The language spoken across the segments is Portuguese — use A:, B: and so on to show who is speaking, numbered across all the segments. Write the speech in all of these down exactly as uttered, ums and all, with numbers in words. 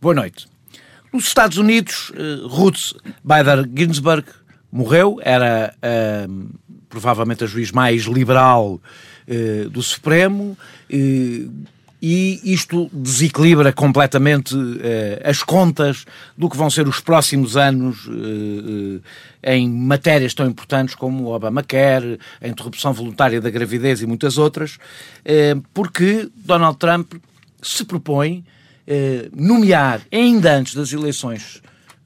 A: Boa noite. Nos Estados Unidos, Ruth Bader Ginsburg morreu, era uh, provavelmente a juiz mais liberal uh, do Supremo, uh, e isto desequilibra completamente uh, as contas do que vão ser os próximos anos uh, uh, em matérias tão importantes como o Obamacare, a interrupção voluntária da gravidez e muitas outras, uh, porque Donald Trump se propõe uh, nomear, ainda antes das eleições,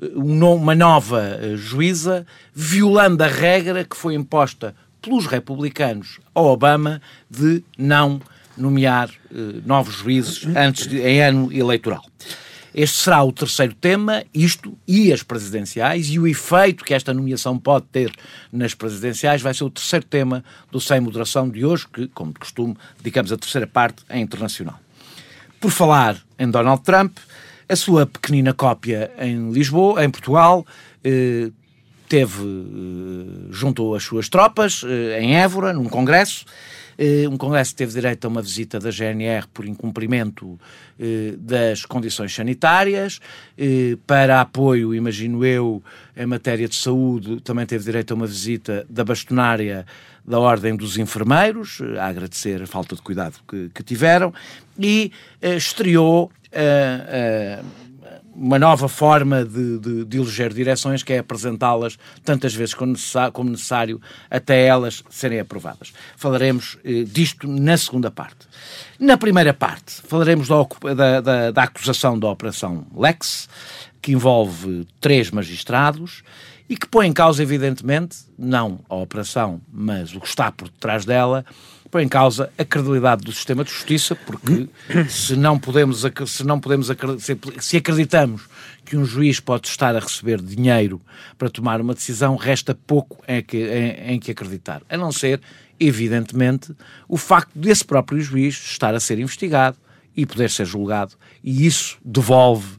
A: uma nova juíza, violando a regra que foi imposta pelos republicanos ao Obama de não nomear uh, novos juízes antes de, em ano eleitoral. Este será o terceiro tema, isto e as presidenciais, e o efeito que esta nomeação pode ter nas presidenciais vai ser o terceiro tema do Sem Moderação de hoje, que, como de costume, dedicamos a terceira parte à internacional. Por falar em Donald Trump, a sua pequenina cópia em Lisboa, em Portugal, eh, teve, eh, juntou as suas tropas eh, em Évora, num congresso. Eh, um congresso que teve direito a uma visita da G N R por incumprimento eh, das condições sanitárias. Eh, para apoio, imagino eu, em matéria de saúde, também teve direito a uma visita da bastonária da Ordem dos Enfermeiros, a agradecer a falta de cuidado que, que tiveram, e eh, estreou Uh, uh, uma nova forma de, de, de eleger direções, que é apresentá-las tantas vezes como necessário, como necessário até elas serem aprovadas. Falaremos uh, disto na segunda parte. Na primeira parte falaremos da, da, da, da acusação da Operação Lex, que envolve três magistrados e que põe em causa, evidentemente, não a operação, mas o que está por detrás dela, põe em causa a credibilidade do sistema de justiça, porque se não podemos, se não podemos se acreditamos que um juiz pode estar a receber dinheiro para tomar uma decisão, resta pouco em que, em, em que acreditar, a não ser, evidentemente, o facto desse próprio juiz estar a ser investigado e poder ser julgado, e isso devolve,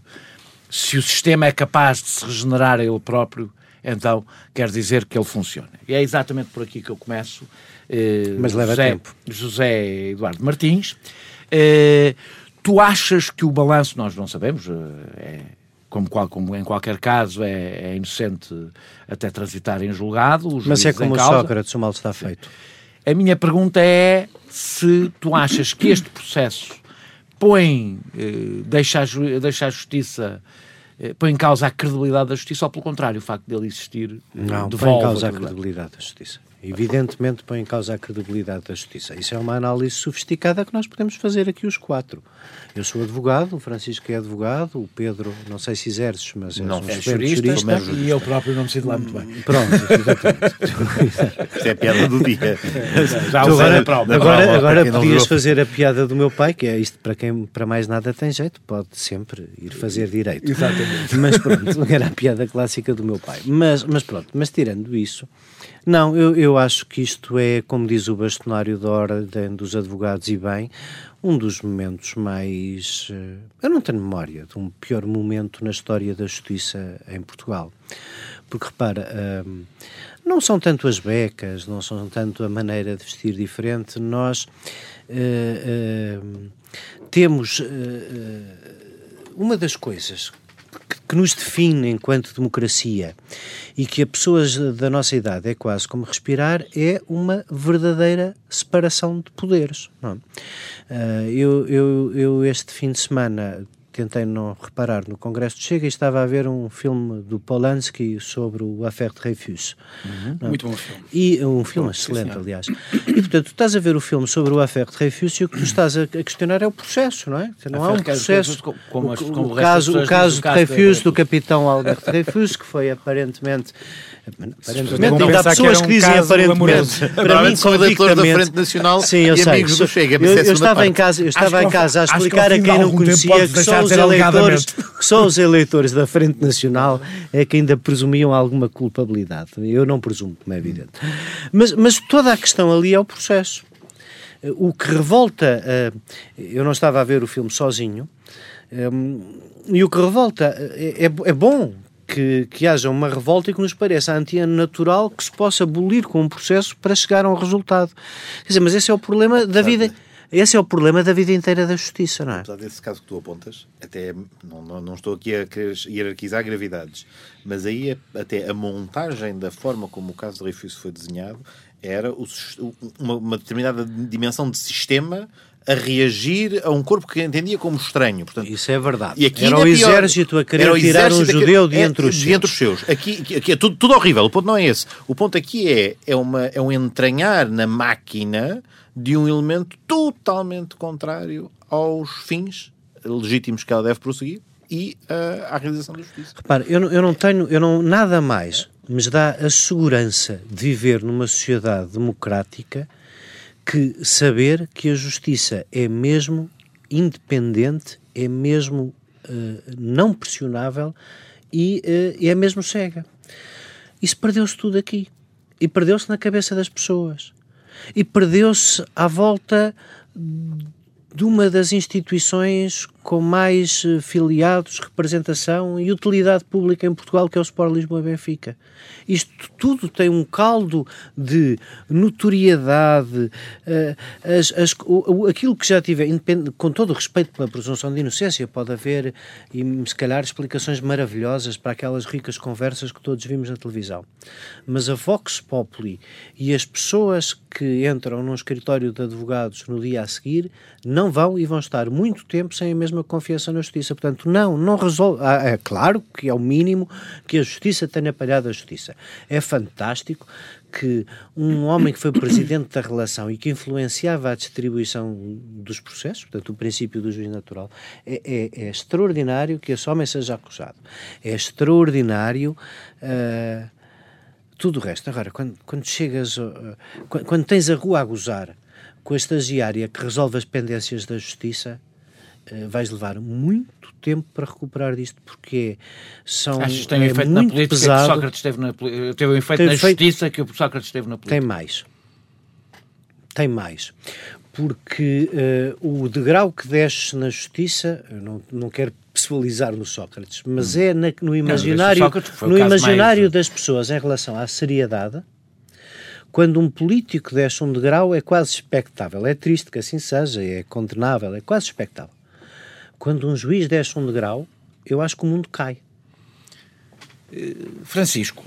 A: se o sistema é capaz de se regenerar a ele próprio, então quer dizer que ele funciona. E é exatamente por aqui que eu começo. Uh,
B: Mas leva
A: José,
B: tempo.
A: José Eduardo Martins, uh, tu achas que o balanço, nós não sabemos, uh, é, como, qual, como em qualquer caso é, é inocente até transitar em julgado.
B: Mas é como o Sócrates, o mal está feito.
A: A minha pergunta é se tu achas que este processo põe, uh, deixa, a ju- deixa a justiça... põe em causa a credibilidade da justiça, ou pelo contrário, o facto dele existir
B: não,
A: devolve
B: põe em causa
A: a
B: a credibilidade da justiça. Evidentemente põe em causa a credibilidade da justiça. Isso é uma análise sofisticada que nós podemos fazer aqui os quatro. Eu sou advogado, o Francisco é advogado, o Pedro, não sei se exerces, mas é
A: não,
B: um
A: é
B: jurista,
A: jurista,
B: jurista.
A: E eu próprio não me sinto lá muito bem.
B: Pronto, exatamente.
C: Isto é a piada do dia.
A: Já
B: Tu
A: usei
B: agora,
A: na prova.
B: agora,
C: prova,
B: agora
C: para quem
B: podias
C: não
B: fazer a piada do meu pai, que é isto para quem para mais nada tem jeito, pode sempre ir fazer direito.
A: Exatamente.
B: Mas pronto, era a piada clássica do meu pai. Mas, mas pronto, mas tirando isso, não, eu, eu acho que isto é, como diz o bastonário da Ordem dos Advogados, e bem, um dos momentos mais... Eu não tenho memória de um pior momento na história da justiça em Portugal. Porque, repara, hum, não são tanto as becas, não são tanto a maneira de vestir diferente, nós uh, uh, temos... Uh, uh, uma das coisas que nos define enquanto democracia e que a pessoas da nossa idade é quase como respirar, é uma verdadeira separação de poderes. Não? Uh, eu, eu, eu este fim de semana tentei não reparar no Congresso de Chega e estava a ver um filme do Polanski sobre o Affaire Dreyfus.
A: Uhum. Muito bom filme.
B: E um filme
A: Bom,
B: excelente,
A: sim,
B: aliás. E, portanto, tu estás a ver o filme sobre o Affaire Dreyfus e o que tu estás a questionar é o processo, não é? Não há um processo...
A: Como as, como
B: o, o caso, o caso de Dreyfus, do capitão Albert Dreyfus, que foi aparentemente... Aparentemente, há pessoas que, que dizem aparentemente.
C: Para mim, são eleitores da Frente Nacional
B: sim, eu
C: e
B: sei,
C: amigos do Chega.
B: Eu, eu estava em casa, eu estava em casa a explicar a quem não conhecia que só os eleitores, só os eleitores da Frente Nacional é que ainda presumiam alguma culpabilidade. Eu não presumo, como é evidente. Mas, mas toda a questão ali é o processo. O que revolta... Eu não estava a ver o filme sozinho, e o que revolta é, é bom que, que haja uma revolta e que nos pareça anti-natural que se possa abolir com um processo para chegar a um resultado. Quer dizer, mas esse é o problema da vida... Esse é o problema da vida inteira da justiça, não é?
C: Apesar desse caso que tu apontas, até não, não, não estou aqui a querer hierarquizar gravidades, mas aí até a montagem da forma como o caso de Dreyfus foi desenhado era o, uma, uma determinada dimensão de sistema a reagir a um corpo que entendia como estranho. Portanto,
B: isso é verdade.
C: E aqui
B: era o exército a querer tirar um judeu de entre os seus.
C: os seus. Aqui, aqui é tudo, tudo horrível. O ponto não é esse. O ponto aqui é, é, uma, é um entranhar na máquina de um elemento totalmente contrário aos fins legítimos que ela deve prosseguir e uh, à realização da justiça.
B: Repara, eu não, eu não tenho eu não, nada mais me dá a segurança de viver numa sociedade democrática que saber que a justiça é mesmo independente, é mesmo uh, não pressionável e uh, é mesmo cega. Isso perdeu-se tudo aqui. E perdeu-se na cabeça das pessoas. E perdeu-se à volta de uma das instituições com mais filiados, representação e utilidade pública em Portugal, que é o Sport Lisboa Benfica. Isto tudo tem um caldo de notoriedade, uh, as, as, o, aquilo que já tiver, com todo o respeito pela presunção de inocência, pode haver, e se calhar, explicações maravilhosas para aquelas ricas conversas que todos vimos na televisão. Mas a Vox Populi e as pessoas que entram num escritório de advogados no dia a seguir não vão e vão estar muito tempo sem a mesma confiança na justiça. Portanto, não, não resolve. Ah, é claro que é o mínimo que a justiça tenha palhado a justiça. É fantástico que um homem que foi presidente da relação e que influenciava a distribuição dos processos, portanto, o princípio do juiz natural, é, é, é extraordinário que esse homem seja acusado. É extraordinário uh, tudo o resto. Agora, quando, quando chegas, uh, quando, quando tens a rua a gozar com a estagiária que resolve as pendências da justiça, uh, vais levar muito tempo para recuperar disto, porque são
A: Achas que tem um
B: é
A: efeito
B: muito
A: na política
B: pesado.
A: que Sócrates teve na teve um efeito
B: Tem
A: na
B: efeito...
A: justiça que o Sócrates teve na política?
B: Tem mais. Tem mais. Porque uh, o degrau que desce na justiça, eu não, não quero pessoalizar no Sócrates, mas hum. é na, no imaginário, não, no imaginário mais... das pessoas em relação à seriedade. Quando um político desce um degrau é quase expectável. É triste que assim seja, é condenável, é quase expectável. Quando um juiz desce um degrau, eu acho que o mundo cai.
A: Francisco,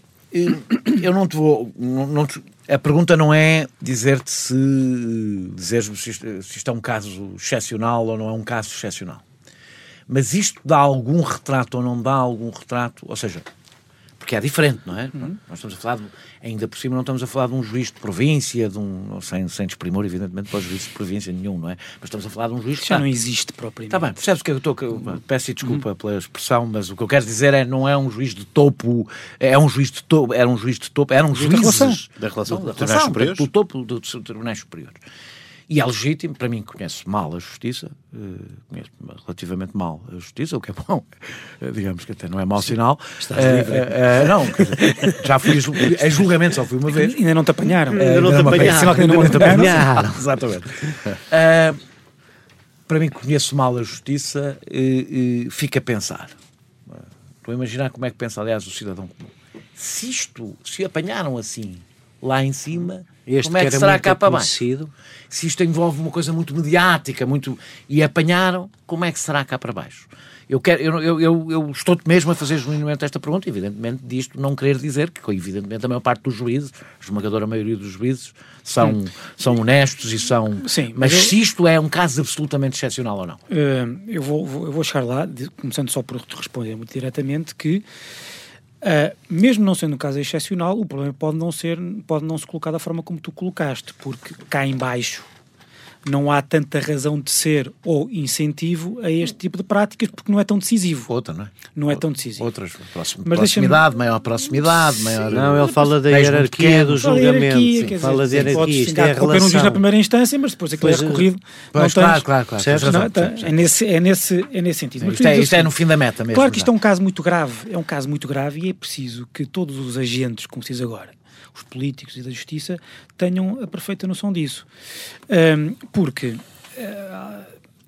A: eu não te vou... Não, não te, a pergunta não é dizer-te se, dizer-me se, isto, se isto é um caso excepcional ou não é um caso excepcional. Mas isto dá algum retrato ou não dá algum retrato? Ou seja, porque é diferente, não é? Uhum. Nós estamos a falar, de, ainda por cima, não estamos a falar de um juiz de província, de um, sem, sem desprimor, evidentemente, para os juízes de província nenhum, não é? Mas estamos a falar de um juiz que
D: já não existe propriamente.
A: Está bem, percebes o que eu estou... Uhum. Peço desculpa uhum. pela expressão, mas o que eu quero dizer é não é um juiz de topo, é um juiz de topo, era um juiz de topo, eram juízes...
C: Da relação, da relação,
A: da relação, superiores. Do topo dos tribunais superiores. E é legítimo, para mim, conheço mal a justiça, conheço relativamente mal a justiça, o que é bom, digamos que até não é mau sinal.
B: Estás livre.
A: Uh, uh, não, dizer, já fui a julgamento, só fui uma vez.
D: Ainda não te apanharam.
B: Uh, ainda não te apanharam.
A: Ainda não te apanharam. Exatamente. Uh, para mim, conheço mal a justiça, uh, uh, fica a pensar. Uh, estou a imaginar como é que pensa, aliás, o cidadão comum. Se isto, se apanharam assim, lá em cima...
B: Este
A: como é que,
B: que
A: será cá para
B: baixo?
A: Se isto envolve uma coisa muito mediática, muito, e apanharam, como é que será cá para baixo? Eu, quero, eu, eu, eu, eu estou mesmo a fazer genuinamente esta pergunta, evidentemente disto não querer dizer que, evidentemente, a maior parte dos juízes, a esmagadora maioria dos juízes, são, hum. são honestos e são...
D: Sim,
A: mas
D: eu,
A: se isto é um caso absolutamente excepcional ou não?
D: Uh, eu, vou, vou, eu vou chegar lá, de, começando só por te responder muito diretamente, que Uh, mesmo não sendo um caso excepcional, o problema pode não ser, pode não se colocar da forma como tu colocaste, porque cá em baixo não há tanta razão de ser ou incentivo a este tipo de práticas, porque não é tão decisivo.
A: Outra, não é?
D: Não é tão decisivo.
A: Outras, próximo, Mas proximidade, maior proximidade, maior...
B: Não, ele fala da hierarquia do julgamento. Sim, sim, fala de hierarquia, isto é a relação.
D: Um juiz na primeira instância, mas depois aquilo é recorrido.
A: Pois,
D: não
A: claro,
D: tens,
A: claro, claro.
D: Certo? Não, tá, é, nesse, é, nesse, é nesse sentido.
A: Sim, isto, é, isto é no fim da meta mesmo.
D: Claro que isto é um caso muito grave, é um caso muito grave e é preciso que todos os agentes, como se diz agora, os políticos e da justiça, tenham a perfeita noção disso. Um, porque... Uh,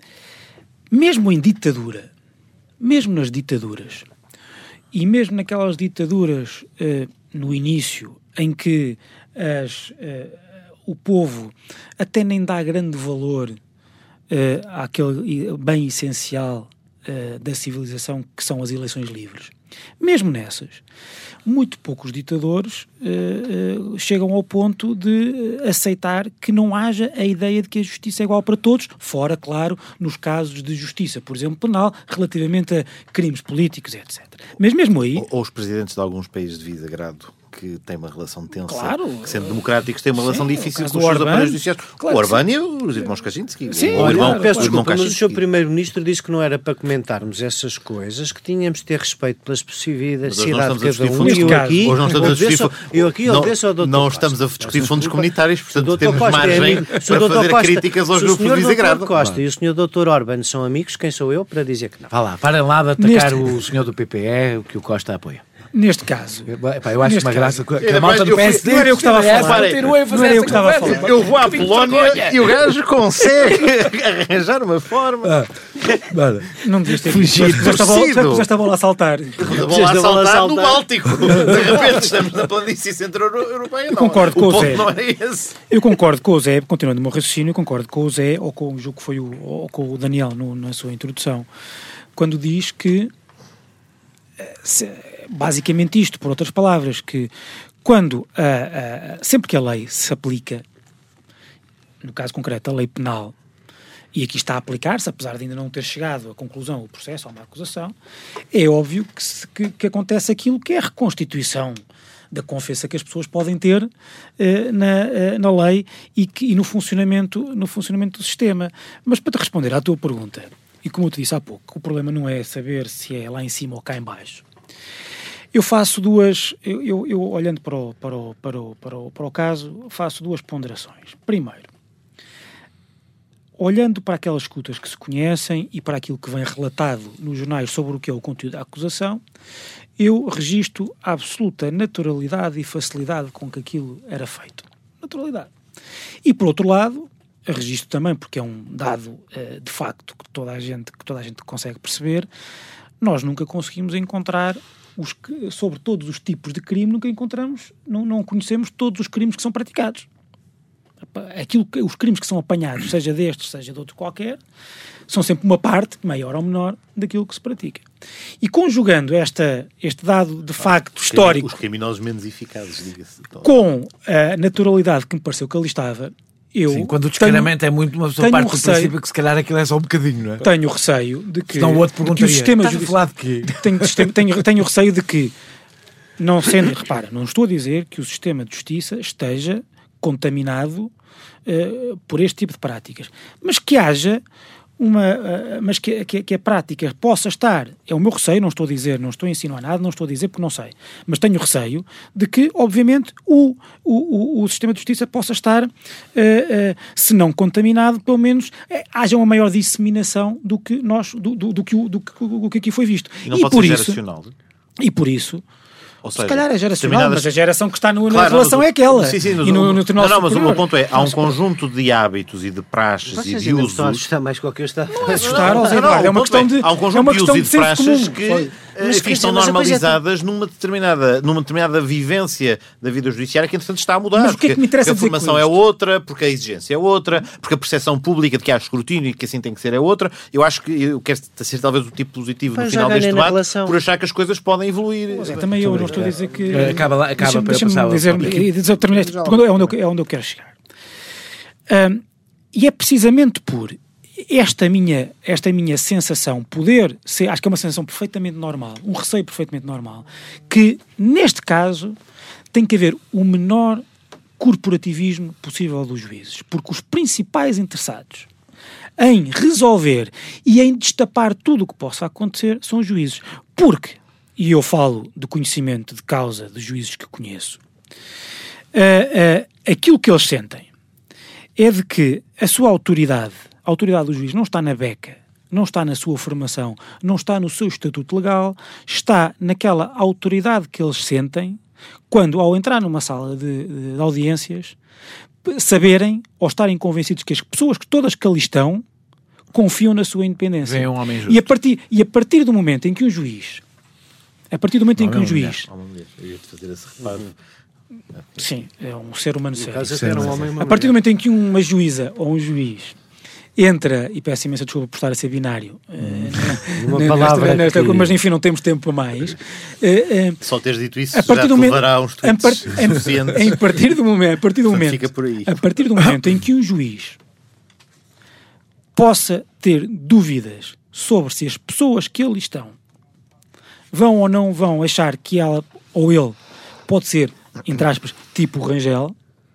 D: mesmo em ditadura, mesmo nas ditaduras, e mesmo naquelas ditaduras uh, no início, em que as, uh, o povo até nem dá grande valor uh, àquele bem essencial uh, da civilização que são as eleições livres. Mesmo nessas, muito poucos ditadores uh, uh, chegam ao ponto de aceitar que não haja a ideia de que a justiça é igual para todos, fora, claro, nos casos de justiça, por exemplo, penal, relativamente a crimes políticos, etcétera. Mas mesmo aí...
C: Ou, ou os presidentes de alguns países de desagrado que têm uma relação tensa,
D: claro,
C: que sendo democráticos têm uma
D: sim,
C: relação difícil com os
D: seus
C: aparelhos judiciais.
D: Claro,
C: o Orbán e os irmãos Kaczynski.
D: Sim,
C: o
B: Olha,
C: irmão,
B: peço
C: o irmão
B: desculpa, mas o
C: Kaczynski.
B: senhor Primeiro-Ministro disse que não era para comentarmos essas coisas, que tínhamos de ter respeito pelas possibilidades
C: Mas hoje não
B: de
C: estamos a
B: cada
C: discutir
B: um.
C: fundos
B: E eu
D: comunitários.
B: aqui,
C: Hoje não estamos a
B: obedeço-
C: discutir-
B: eu aqui
C: não-
B: obedeço ao doutor
C: não
B: Costa.
C: estamos a discutir
B: Peço
C: fundos
B: desculpa.
C: comunitários,
B: Se o
C: portanto
B: doutor
C: temos
B: Costa é
C: margem
B: amigo- se o
C: para
B: doutor
C: fazer
B: Costa-
C: críticas aos
B: se o
C: grupos
B: senhor
C: de
B: doutor
C: desagrado.
B: Costa e o senhor doutor Orbán são amigos, quem sou eu para dizer que não?
A: Vá lá, parem lá de atacar
D: Neste-
A: o senhor do P P E, o que o Costa apoia.
D: Neste caso,
A: Eu, epá, eu acho
D: Neste
A: uma graça
D: caso.
A: que a
C: Ainda
A: malta
C: mais,
A: do
C: eu fui-
A: P S D...
D: não era eu que estava a falar.
A: Continua a fazer
D: Não era eu
A: essa
D: que estava a
A: conversa.
D: falar.
C: Eu vou à
A: Que pinto de
C: Polónia
A: vergonha.
C: e o gajo consegue arranjar uma forma.
A: Ah, bora.
D: não devias ter
A: Fugir,
D: puseste a bola,
C: torcido.
D: puseste a bola a saltar.
C: A bola
B: Precisas
C: a
B: da bola a
C: saltar no
B: saltar.
C: Báltico. De repente estamos na planície centro-europeia. Não.
D: Concordo com o
C: ponto
D: Zé.
C: não era esse.
D: Eu concordo com o Zé, continuando o meu raciocínio, concordo com o Zé, ou com o jogo que foi o, ou com o Daniel no, na sua introdução, quando diz que, se, basicamente isto, por outras palavras, que quando, ah, ah, sempre que a lei se aplica, no caso concreto a lei penal, e aqui está a aplicar-se, apesar de ainda não ter chegado à conclusão o processo ou uma acusação, é óbvio que, se, que, que acontece aquilo que é a reconstituição da confiança que as pessoas podem ter eh, na, eh, na lei e, que, e no, funcionamento, no funcionamento do sistema. Mas para te responder à tua pergunta, e como eu te disse há pouco, o problema não é saber se é lá em cima ou cá em baixo. Eu faço duas, eu, eu, eu olhando para o, para, o, para, o, para, o, para o caso, faço duas ponderações. Primeiro, olhando para aquelas escutas que se conhecem e para aquilo que vem relatado nos jornais sobre o que é o conteúdo da acusação, eu registro a absoluta naturalidade e facilidade com que aquilo era feito. Naturalidade. E, por outro lado, registro também, porque é um dado uh, de facto que toda a gente, que toda a gente consegue perceber, nós nunca conseguimos encontrar, os que, sobre todos os tipos de crime, nunca encontramos, não, não conhecemos todos os crimes que são praticados. Aquilo que, os crimes que são apanhados, seja destes, seja de outro qualquer, são sempre uma parte, maior ou menor, daquilo que se pratica. E conjugando esta, este dado de facto histórico...
C: Os criminosos menos eficazes, diga-se.
D: Com a naturalidade que me pareceu que ali estava, eu...
A: Sim, quando o descaramento
D: tenho,
A: é muito, uma pessoa
D: tenho
A: parte
D: um
A: do
D: receio,
A: princípio que se calhar aquilo é só um bocadinho, não é?
D: Tenho receio de que...
A: Senão o outro
D: de que
A: perguntaria,
D: o sistema
A: estás a
D: judicial-
A: falar de quê?
D: Tenho, tenho, tenho receio de que, não sendo... Repara, não estou a dizer que o sistema de justiça esteja contaminado uh, por este tipo de práticas, mas que haja uma, uh, mas que, que, que a prática possa estar, é o meu receio, não estou a dizer, não estou a insinuar nada, não estou a dizer porque não sei, mas tenho receio de que, obviamente, o, o, o, o sistema de justiça possa estar, uh, uh, se não contaminado, pelo menos uh, haja uma maior disseminação do que nós, do, do, do, que, o, do, que, do que aqui foi visto.
C: E não
D: e
C: pode
D: por
C: ser
D: isso,
C: geracional.
D: E por isso,
C: Ou
D: se
C: seja,
D: calhar é geracional,
C: determinadas-
D: mas a geração que está no,
C: Claro,
D: na relação
C: mas o-
D: é aquela.
C: Sim, sim, mas
D: e no,
C: o-
D: no Tribunal
C: não, não, mas o
D: Superior.
C: meu ponto é, há um conjunto de hábitos e de praxes e
B: Vocês
C: de
B: ainda me estão a
C: usos...
B: assustar mais com o que eu estava
D: Não é assustar,
C: Não,
D: ó Zé
C: não,
D: Eduardo, é
C: o
D: uma
C: ponto
D: questão de,
C: há um conjunto
D: é uma
C: de
D: questão
C: usos
D: de
C: e de
D: senso
C: praxes
D: comum.
C: que
B: Foi. Mas,
C: enfim,
B: quer
C: estão
B: dizer, mas a coisa é-
C: normalizadas numa, determinada, numa determinada vivência da vida judiciária que, entretanto, está a mudar.
D: Mas o que é que
C: porque-
D: me interessa
C: porque a
D: dizer com
C: formação é
D: isto?
C: outra, porque a exigência é outra, porque a percepção pública de que há escrutínio e que assim tem que ser é outra. Eu acho que eu quero ser talvez o tipo positivo
B: Pois,
C: no
B: já
C: final
B: ganhei
C: deste
B: na
C: debate
B: relação.
C: por achar que as coisas podem evoluir.
D: Mas é, também eu não estou a dizer que...
A: Eh, acaba lá- acaba
D: Deixa-me-
A: para eu
D: deixa-me
A: passar ao
D: dizer,
A: tópico.
D: e dizer- terminar este- porque é onde, eu, é onde eu quero chegar. Ahm, e é precisamente por esta minha, esta minha sensação poder ser, acho que é uma sensação perfeitamente normal, um receio perfeitamente normal, que neste caso tem que haver o menor corporativismo possível dos juízes, porque os principais interessados em resolver e em destapar tudo o que possa acontecer são os juízes. Porque, e eu falo de conhecimento de causa de juízes que conheço, uh, uh, aquilo que eles sentem é de que a sua autoridade, a autoridade do juiz não está na beca, não está na sua formação, não está no seu estatuto legal, está naquela autoridade que eles sentem quando, ao entrar numa sala de, de, de audiências, saberem ou estarem convencidos que as pessoas que todas que ali estão confiam na sua independência.
A: Vem um homem justo.
D: E a partir, e a partir do momento em que um juiz, a partir do momento em que um
A: Homem ou
D: juiz,
C: Há uma mulher, eu ia-te fazer esse reparo.
D: Sim, é um ser humano sério.
B: Era um homem, uma
D: A partir do momento em que uma juíza ou um juiz entra, e peço imensa desculpa por estar a ser binário,
B: Uma
D: uh, nesta,
B: palavra
D: nesta,
B: que...
D: mas enfim, não temos tempo para mais. Uh, uh,
C: Só teres dito isso
D: a partir
C: já
D: do
C: te
D: momento,
C: levará uns
D: a, par,
C: suficientes.
D: em, em partir do momento, a partir do momento,
C: Fica por aí.
D: a partir do momento em que um juiz possa ter dúvidas sobre se as pessoas que ali estão vão ou não vão achar que ela ou ele pode ser, entre aspas, tipo Rangel,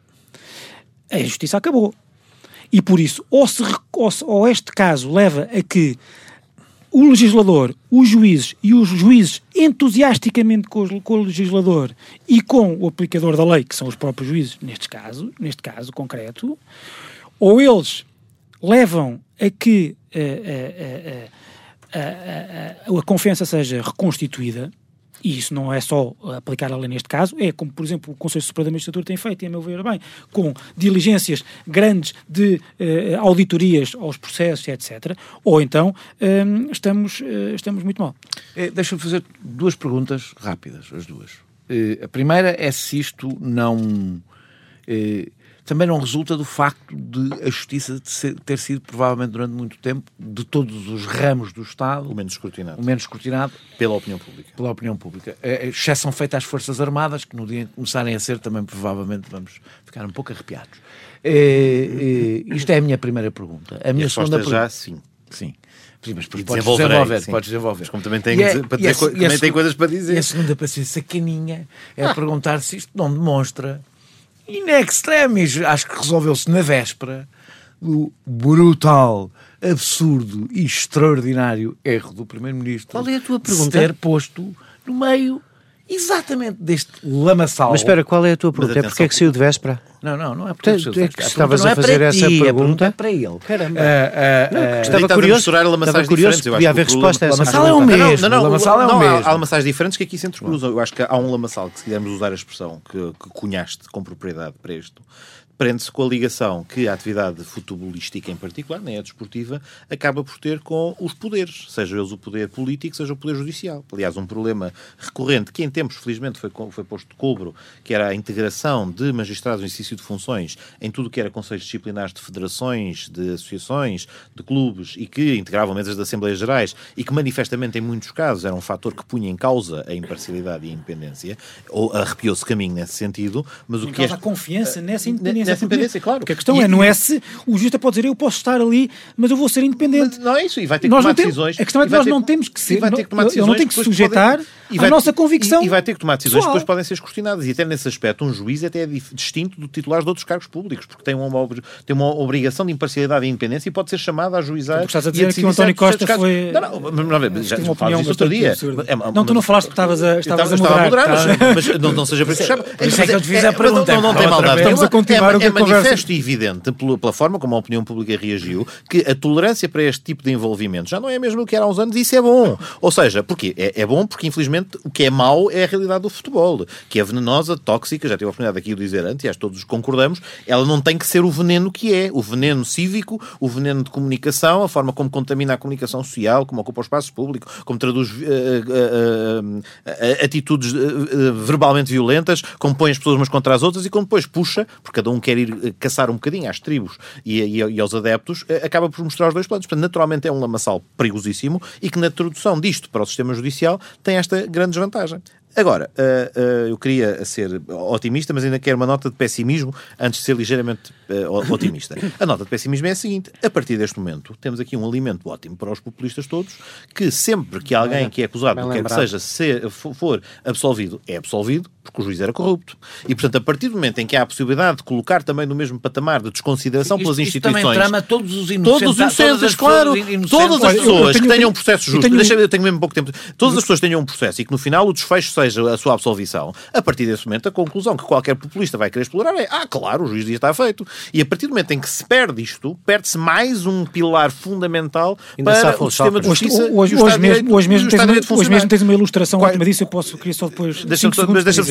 D: a justiça acabou. E por isso, ou, se, ou, se, ou este caso leva a que o legislador, os juízes e os juízes entusiasticamente com, os, com o legislador e com o aplicador da lei, que são os próprios juízes, neste caso, neste caso concreto, ou eles levam a que a, a, a, a, a confiança seja reconstituída, e isso não é só aplicar a lei neste caso, é como, por exemplo, o Conselho Superior da Magistratura tem feito, e a meu ver bem, com diligências grandes de uh, auditorias aos processos, etcétera. Ou então um, estamos, uh, estamos muito mal.
A: É, deixa-me fazer duas perguntas rápidas, as duas. Uh, a primeira é se isto não... Uh, também não resulta do facto de a justiça de ser, ter sido, provavelmente, durante muito tempo, de todos os ramos do Estado...
C: O menos escrutinado.
A: O menos escrutinado.
C: Pela opinião pública.
A: Pela opinião pública. A exceção feita às Forças Armadas, que no dia em que começarem a ser, também, provavelmente, vamos ficar um pouco arrepiados. É, é, isto é a minha primeira pergunta. A minha
C: e a
A: segunda
C: resposta
A: pergunta...
C: já, sim.
A: Sim. Sim, mas
C: E
A: podes desenvolver,
C: sim.
A: podes desenvolver.
C: Mas como também tem,
A: é,
C: para dizer,
A: a,
C: também
A: a,
C: tem coisas para dizer.
A: E a segunda, para ser sacaninha, é ah. perguntar se isto não demonstra... In extremis, acho que resolveu-se na véspera do brutal, absurdo e extraordinário erro do Primeiro-Ministro.
B: Qual é a tua pergunta?
A: De ter posto no meio exatamente deste lamaçal.
B: Mas espera, qual é a tua pergunta? É porque é que saiu de véspera?
A: Não, não, não é porque
B: tu, é que estavas a fazer essa
A: ti,
B: pergunta.
A: É para ele.
B: Caramba.
A: Uh, uh,
B: não,
A: uh,
B: estava curioso, estava curioso, podia haver resposta a essa
A: pergunta. É o mesmo.
C: Não, não,
A: o lamaçal é o
C: não,
A: mesmo.
C: há lamaçais diferentes que aqui se entrecruzam. Eu acho que há um lamaçal que, se quisermos usar a expressão que, que cunhaste com propriedade para isto, prende-se com a ligação que a atividade futebolística em particular, nem a desportiva, acaba por ter com os poderes, seja eles o poder político, seja o poder judicial. Aliás, um problema recorrente que em tempos, felizmente, foi, foi posto de cobro, que era a integração de magistrados no exercício de funções em tudo o que era conselhos disciplinares de federações, de associações, de clubes, e que integravam mesas de Assembleias Gerais, e que manifestamente, em muitos casos, era um fator que punha em causa a imparcialidade e a independência, ou arrepiou-se caminho nesse sentido, mas o
D: em
C: que é...
D: a confiança nessa independência.
C: Nessa independência, claro.
D: Porque a questão
C: e,
D: é, não
C: e...
D: é se o juiz pode dizer eu posso estar ali, mas eu vou ser independente.
C: Mas não é isso, e vai ter que
D: nós
C: tomar
D: temos,
C: decisões.
D: A questão é que nós não temos que ser,
C: vai ter que tomar
D: decisões, eu não tenho que se sujeitar podem, à nossa convicção.
C: E, e vai ter que tomar decisões
D: pessoal.
C: que depois podem ser escrutinadas. E até nesse aspecto, um juiz até é distinto do titular de outros cargos públicos, porque tem uma, tem uma obrigação de imparcialidade e independência e pode ser chamado a ajuizar.
D: Estás a dizer que o António Costa foi...
C: Não, não, não, não já falas isso outro dia.
D: Não, tu não falaste que estavas a, estavas a moderar.
C: Estava a moderar, mas, mas não, não seja por isso que chama.
A: Por isso é que eu te fiz a pergunta.
C: Não tem maldade.
D: Estamos a continuar o que a conversa...
C: É manifesto e evidente, pela forma como a opinião pública reagiu, que a tolerância para este tipo de envolvimento já não é mesmo o que era há uns anos, e isso é bom. Ou seja, porquê? É, é bom porque, infelizmente, o que é mau é a realidade do futebol, que é venenosa, tóxica, já tive a oportunidade aqui de dizer antes, e acho que todos concordamos, ela não tem que ser o veneno que é, o veneno cívico, o veneno de comunicação, a forma como contamina a comunicação social, como ocupa o espaço público, como traduz uh, uh, uh, uh, atitudes uh, verbalmente violentas, como põe as pessoas umas contra as outras e como depois puxa, porque cada um quer ir caçar um bocadinho às tribos e, e, e aos adeptos, acaba por mostrar os dois planos. Portanto, naturalmente é um lamaçal perigosíssimo e que na introdução disto para o sistema judicial tem esta grande desvantagem. Agora, uh, uh, eu queria ser otimista, mas ainda quero uma nota de pessimismo antes de ser ligeiramente uh, otimista. A nota de pessimismo é a seguinte: a partir deste momento temos aqui um alimento ótimo para os populistas todos, que sempre que alguém que é acusado do que quer que seja ser, for absolvido, é absolvido, porque o juiz era corrupto. E, portanto, a partir do momento em que há a possibilidade de colocar também no mesmo patamar de desconsideração
A: isto,
C: pelas
A: isto
C: instituições...
A: também trama todos os inocentes.
C: Todos os inocentes, claro. Inocentes. Todas as pessoas Olha, tenho, que tenham um processo justo. Eu tenho, Deixa, eu tenho mesmo pouco tempo. Todas as pessoas tenham um processo e que no final o desfecho seja a sua absolvição. A partir desse momento, a conclusão que qualquer populista vai querer explorar é: ah, claro, o juiz já está feito. E a partir do momento em que se perde isto, perde-se mais um pilar fundamental Ainda para o sistema de justiça.
D: Hoje, hoje, hoje, mesmo, hoje, mesmo, tens uma, hoje mesmo tens uma ilustração Qual... ótima disso. Eu posso querer só depois.
C: Deixa-me só, mas deixa-me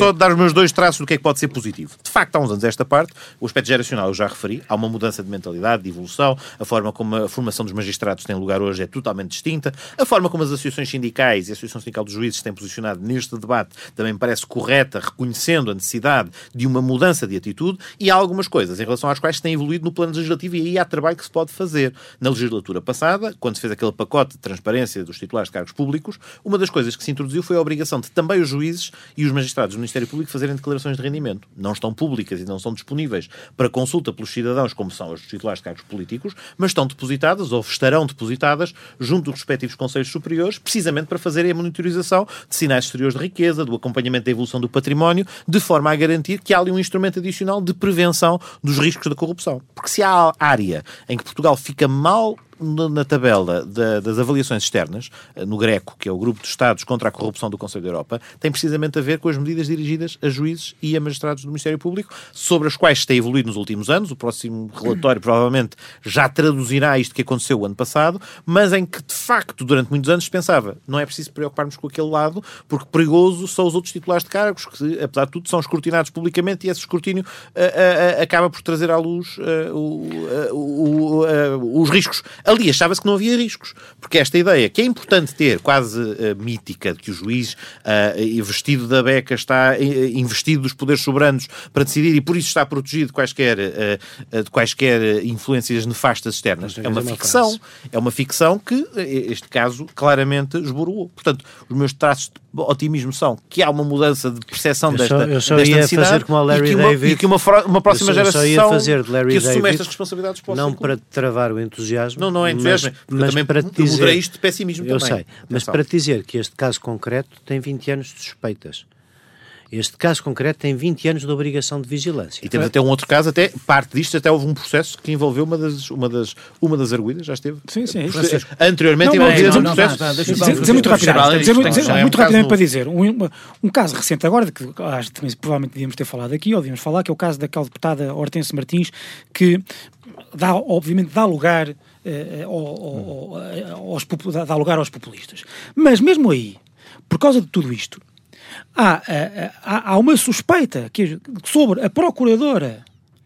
C: só dar os meus dois traços do que é que pode ser positivo. De facto, há uns anos esta parte, o aspecto geracional eu já referi, há uma mudança de mentalidade, de evolução, a forma como a formação dos magistrados tem lugar hoje é totalmente distinta, a forma como as associações sindicais e a Associação Sindical dos Juízes se têm posicionado neste debate também me parece correta, reconhecendo a necessidade de uma mudança de atitude, e há algumas coisas em relação às quais se tem evoluído no plano legislativo, e aí há trabalho que se pode fazer. Na legislatura passada, quando se fez aquele pacote de transparência dos titulares de cargos públicos, uma das coisas que se introduziu foi a obrigação de também os juízes e os magistrados do Ministério Público fazerem declarações de rendimento. Não estão públicas e não são disponíveis para consulta pelos cidadãos, como são os titulares de cargos políticos, mas estão depositadas, ou estarão depositadas, junto dos respectivos conselhos superiores, precisamente para fazerem a monitorização de sinais exteriores de riqueza, do acompanhamento da evolução do património, de forma a garantir que há ali um instrumento adicional de prevenção dos riscos da corrupção. Porque se há área em que Portugal fica mal na tabela da, das avaliações externas, no GRECO, que é o Grupo de Estados contra a Corrupção do Conselho da Europa, tem precisamente a ver com as medidas dirigidas a juízes e a magistrados do Ministério Público, sobre as quais se tem evoluído nos últimos anos. O próximo relatório provavelmente já traduzirá isto que aconteceu o ano passado, mas em que, de facto, durante muitos anos se pensava, não é preciso preocuparmos com aquele lado, porque perigoso são os outros titulares de cargos, que, apesar de tudo, são escrutinados publicamente, e esse escrutínio uh, uh, acaba por trazer à luz uh, uh, uh, uh, uh, os riscos. Ali achava-se que não havia riscos, porque esta ideia, que é importante ter, quase uh, mítica, de que o juiz, uh, vestido da beca, está uh, investido dos poderes soberanos para decidir, e por isso está protegido de quaisquer, uh, uh, de quaisquer influências nefastas externas. É uma ficção. É uma ficção que, este caso, claramente esboroou. Portanto, os meus traços de otimismo são que há uma mudança de percepção
B: eu
C: desta,
B: só, eu só
C: desta
B: ia
C: necessidade,
B: fazer como o Larry
C: e que uma,
B: David,
C: e que uma, uma próxima
B: eu só,
C: geração
B: eu só ia fazer de Larry
C: que assume
B: David,
C: estas responsabilidades possa
B: não para travar o entusiasmo.
C: Não, não é entusiasmo,
B: mas, mas
C: também
B: para te dizer,
C: isto de pessimismo
B: eu
C: também.
B: sei, mas para te dizer que este caso concreto tem vinte anos de suspeitas. Este caso concreto tem vinte anos de obrigação de vigilância.
C: E temos até um outro caso, até parte disto, até houve um processo que envolveu uma das, uma das, uma das arguidas, já esteve?
D: Sim, sim.
C: Processo, anteriormente
D: não,
C: envolvido um
D: não,
C: processo.
D: não, não, dizer, dizer, dizer muito rapidamente, dizer, dizer, dizer, é um muito rapidamente para dizer, um, um caso recente agora, de que acho que também provavelmente devíamos ter falado aqui, ou devíamos falar, que é o caso daquela deputada Hortência Martins, que dá, obviamente dá lugar, eh, ao, ao, aos, dá lugar aos populistas. Mas mesmo aí, por causa de tudo isto, Há, há, há uma suspeita que, sobre a procuradora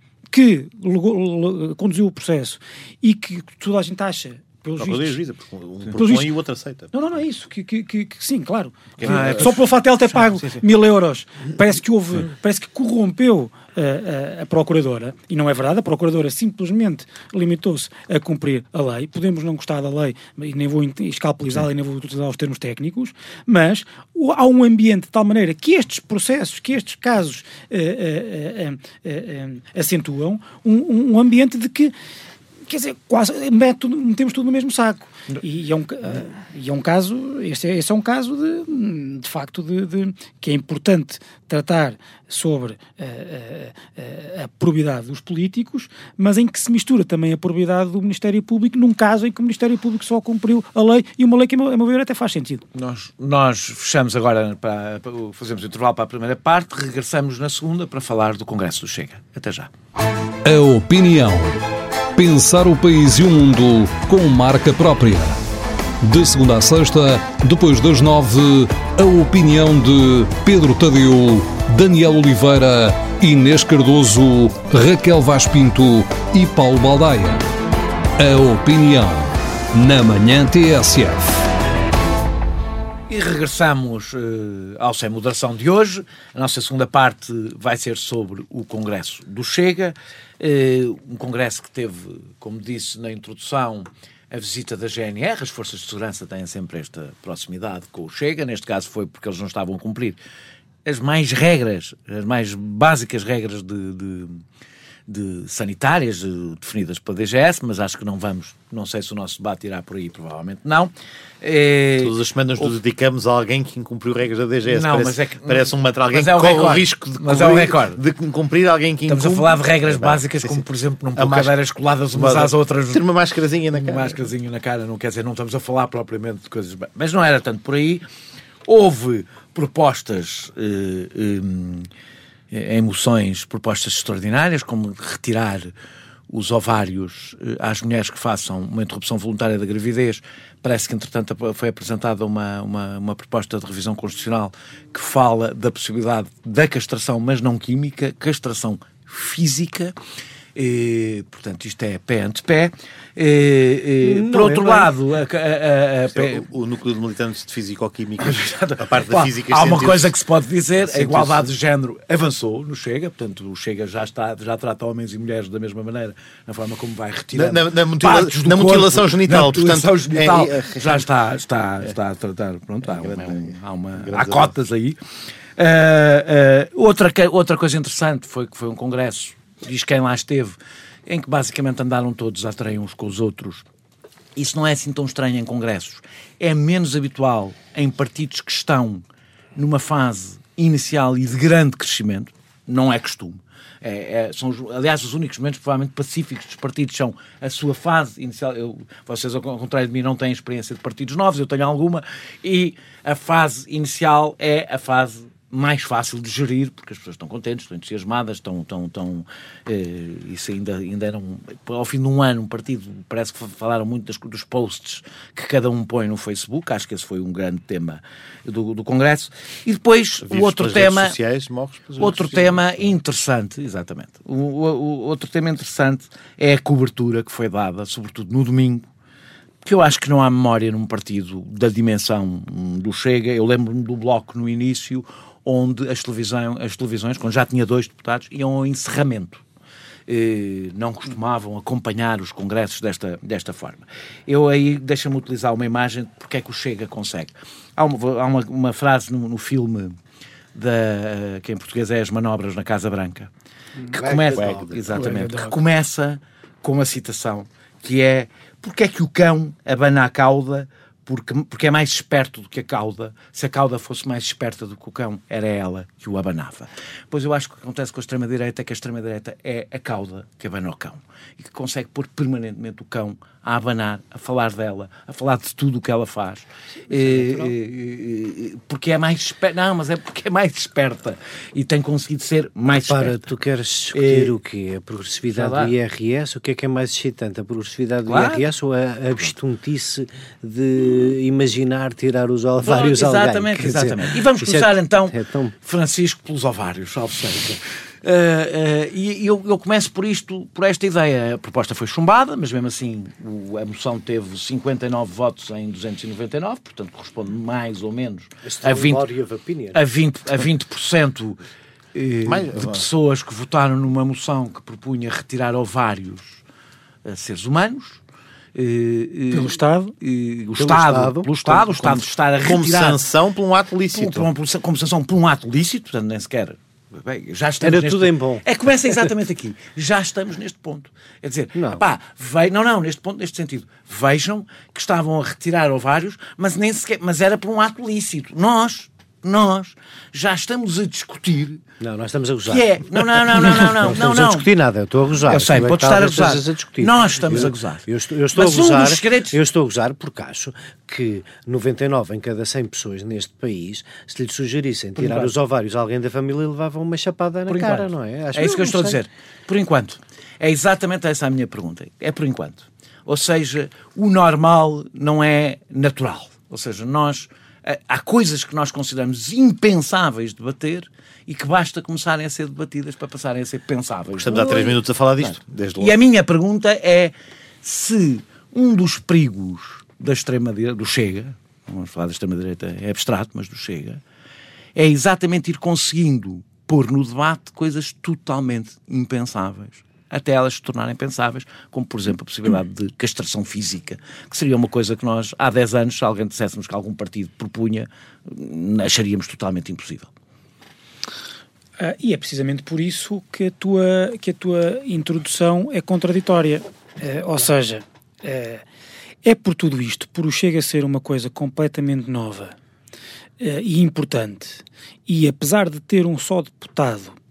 D: que legou, conduziu o processo e que toda a gente acha, pelos vistos...
C: Um propõe e o outro aceita.
D: Não, não, não é isso. Que, que, que, que sim, claro. Que,
C: ah, é,
D: só pelo fato de ela ter pago
C: sim, sim.
D: mil euros, parece que houve, sim. parece que corrompeu a, a, a procuradora, e não é verdade. A procuradora simplesmente limitou-se a cumprir a lei. Podemos não gostar da lei, e nem vou escalpelizá-la e nem vou utilizar os termos técnicos, mas há um ambiente de tal maneira que estes processos, que estes casos uh, uh, uh, uh, uh, acentuam um, um ambiente de que, quer dizer, quase metemos tudo no mesmo saco. E é um, uh, e é um caso, este é, este é um caso de, de facto, de, de, que é importante tratar sobre uh, uh, a probidade dos políticos, mas em que se mistura também a probidade do Ministério Público, num caso em que o Ministério Público só cumpriu a lei, e uma lei que, a meu ver, até faz sentido.
A: Nós, nós fechamos agora, para, para, fazemos o intervalo para a primeira parte, regressamos na segunda para falar do Congresso do Chega. Até já.
E: A opinião. Pensar o país e o mundo com marca própria. De segunda a sexta, depois das nove, a opinião de Pedro Tadeu, Daniel Oliveira, Inês Cardoso, Raquel Vaz Pinto e Paulo Baldaia. A opinião, na Manhã T S F.
A: E regressamos uh, ao Sem Moderação de hoje. A nossa segunda parte vai ser sobre o Congresso do Chega. Uh, um congresso que teve, como disse na introdução, a visita da G N R. As forças de segurança têm sempre esta proximidade com o Chega. Neste caso foi porque eles não estavam a cumprir as mais regras, as mais básicas regras de... de de sanitárias uh, definidas pela D G S, mas acho que não vamos, não sei se o nosso debate irá por aí, provavelmente não. É...
C: Todas as semanas nos dedicamos a alguém que incumpriu regras da D G S.
A: Não,
C: parece,
A: mas é que,
C: parece um material, alguém
A: mas é
C: que corre o
A: recorde.
C: risco de,
A: mas
C: cumprir,
A: é um recorde.
C: de cumprir alguém que incumbe.
A: Estamos a falar de regras básicas,
C: sim,
A: como
C: sim.
A: por exemplo não pôr
C: máscara...
A: cadeiras coladas umas às outras.
C: Ter uma máscarazinha na cara.
A: Uma máscarazinha na cara, não quer dizer, não estamos a falar propriamente de coisas... Mas não era tanto por aí. Houve propostas... Uh, um, em moções, propostas extraordinárias, como retirar os ovários às mulheres que façam uma interrupção voluntária da gravidez. Parece que, entretanto, foi apresentada uma, uma, uma proposta de revisão constitucional que fala da possibilidade da castração, mas não química, castração física. E, portanto, isto é pé ante pé. E, e, por outro é lado, a, a, a, a,
C: pé... o, o núcleo de militantes de físico-química, a parte da
A: Pá,
C: física.
A: Há uma coisa que se pode dizer: a igualdade
C: de
A: género avançou no Chega, portanto, o Chega já, está, já trata homens e mulheres da mesma maneira, na forma como vai retirar.
C: Na, na, na, mutila, na mutilação corpo, genital, na mutilação
A: portanto, genital,
C: é, é,
A: já está, está, é. está a tratar. Pronto, há, um, há, uma, há cotas aí. Uh, uh, outra, outra coisa interessante foi que foi um congresso, diz quem lá esteve, em que basicamente andaram todos a atrair uns com os outros. Isso não é assim tão estranho em congressos. É menos habitual em partidos que estão numa fase inicial e de grande crescimento. Não é costume. É, é, são, aliás, os únicos momentos provavelmente pacíficos dos partidos são a sua fase inicial. Eu, vocês, ao contrário de mim, não têm experiência de partidos novos, eu tenho alguma, e a fase inicial é a fase mais fácil de gerir, porque as pessoas estão contentes, estão entusiasmadas, estão... estão, estão eh, isso ainda, ainda era um... Ao fim de um ano, um partido, parece que falaram muito das, dos posts que cada um põe no Facebook, acho que esse foi um grande tema do, do Congresso. E depois, o outro tema...
C: Sociais, morres
A: outro tema interessante, exatamente. O, o, o outro tema interessante é a cobertura que foi dada, sobretudo no domingo, que eu acho que não há memória num partido da dimensão do Chega. Eu lembro-me do Bloco no início, onde as, televisão, as televisões, quando já tinha dois deputados, iam ao encerramento. Eh, não costumavam acompanhar os congressos desta, desta forma. Eu aí, deixa-me utilizar uma imagem de porque é que o Chega consegue. Há uma, há uma, uma frase no, no filme, da, que em português é As Manobras na Casa Branca, que começa, exatamente, que começa com uma citação, que é: porque é que o cão abana a cauda? Porque, porque é mais esperto do que a cauda. Se a cauda fosse mais esperta do que o cão, era ela que o abanava. Pois eu acho que o que acontece com a extrema-direita é que a extrema-direita é a cauda que abana o cão. E que consegue pôr permanentemente o cão a abanar, a falar dela, a falar de tudo o que ela faz. É, é, é, porque é mais esperta. Não, mas é porque é mais esperta. E tem conseguido ser mais
B: Para,
A: esperta.
B: tu queres discutir
A: é,
B: o quê? A progressividade do I R S? O que é que é mais excitante? A progressividade
A: claro.
B: do I R S ou a abstuntice de imaginar tirar os ovários a alguém?
A: Exatamente, exatamente. Dizer, e vamos começar
B: é,
A: então,
B: é tão...
A: Francisco, pelos ovários, salve seja. Uh, uh, e eu, eu começo por isto, por esta ideia. A proposta foi chumbada, mas mesmo assim o, a moção teve cinquenta e nove votos em duzentos e noventa e nove, portanto corresponde mais ou menos a vinte, a vinte, a vinte por cento uh, mais, de pessoas que votaram numa moção que propunha retirar ovários a seres humanos. Uh,
D: pelo Estado,
A: uh, o pelo Estado, Estado, pelo Estado, o Estado estar a retirar
C: como sanção por um ato lícito,
A: por, por, como sanção por um ato lícito, portanto nem sequer. Bem, já estamos
B: Era
A: neste
B: tudo
A: ponto.
B: em bom.
A: É, começa exatamente aqui. Já estamos neste ponto. É dizer,
B: não,
A: pá, ve... não, não, neste ponto, neste sentido. Vejam que estavam a retirar ovários, mas nem sequer, mas era por um ato lícito. Nós, nós já estamos a discutir.
B: Não, nós estamos a gozar.
A: Que é? Não, não, não, não, não, não.
B: Não estamos
A: não,
B: a discutir nada, eu estou a gozar.
A: Eu sei,
B: tu
A: pode
B: é
A: estar a gozar.
B: A discutir.
A: Nós estamos
B: eu,
A: a gozar.
B: Eu estou, eu estou
A: mas
B: a gozar.
A: Um dos segredos...
B: Eu estou a gozar porque acho que noventa e nove em cada cem pessoas neste país, se lhe sugerissem
A: por
B: tirar
A: enquanto.
B: os ovários a alguém da família, levavam uma chapada na
A: por
B: cara,
A: enquanto.
B: não é? Acho
A: é isso que eu estou
B: sei.
A: a dizer. Por enquanto. É exatamente essa a minha pergunta. É por enquanto. Ou seja, o normal não é natural. Ou seja, nós... Há coisas que nós consideramos impensáveis de debater e que basta começarem a ser debatidas para passarem a ser pensáveis.
C: Estamos há três minutos a falar disto, desde logo.
A: E a minha pergunta é se um dos perigos da extrema-direita, do Chega, vamos falar da extrema-direita, é abstrato, mas do Chega, é exatamente ir conseguindo pôr no debate coisas totalmente impensáveis, até elas se tornarem pensáveis, como, por exemplo, a possibilidade de castração física, que seria uma coisa que nós, há dez anos, se alguém disséssemos que algum partido propunha, acharíamos totalmente impossível.
D: Uh, e é precisamente por isso que a tua, que a tua introdução é contraditória. Uh, ou seja, uh, é por tudo isto, por o Chega a ser uma coisa completamente nova uh, e importante, e apesar de ter um só deputado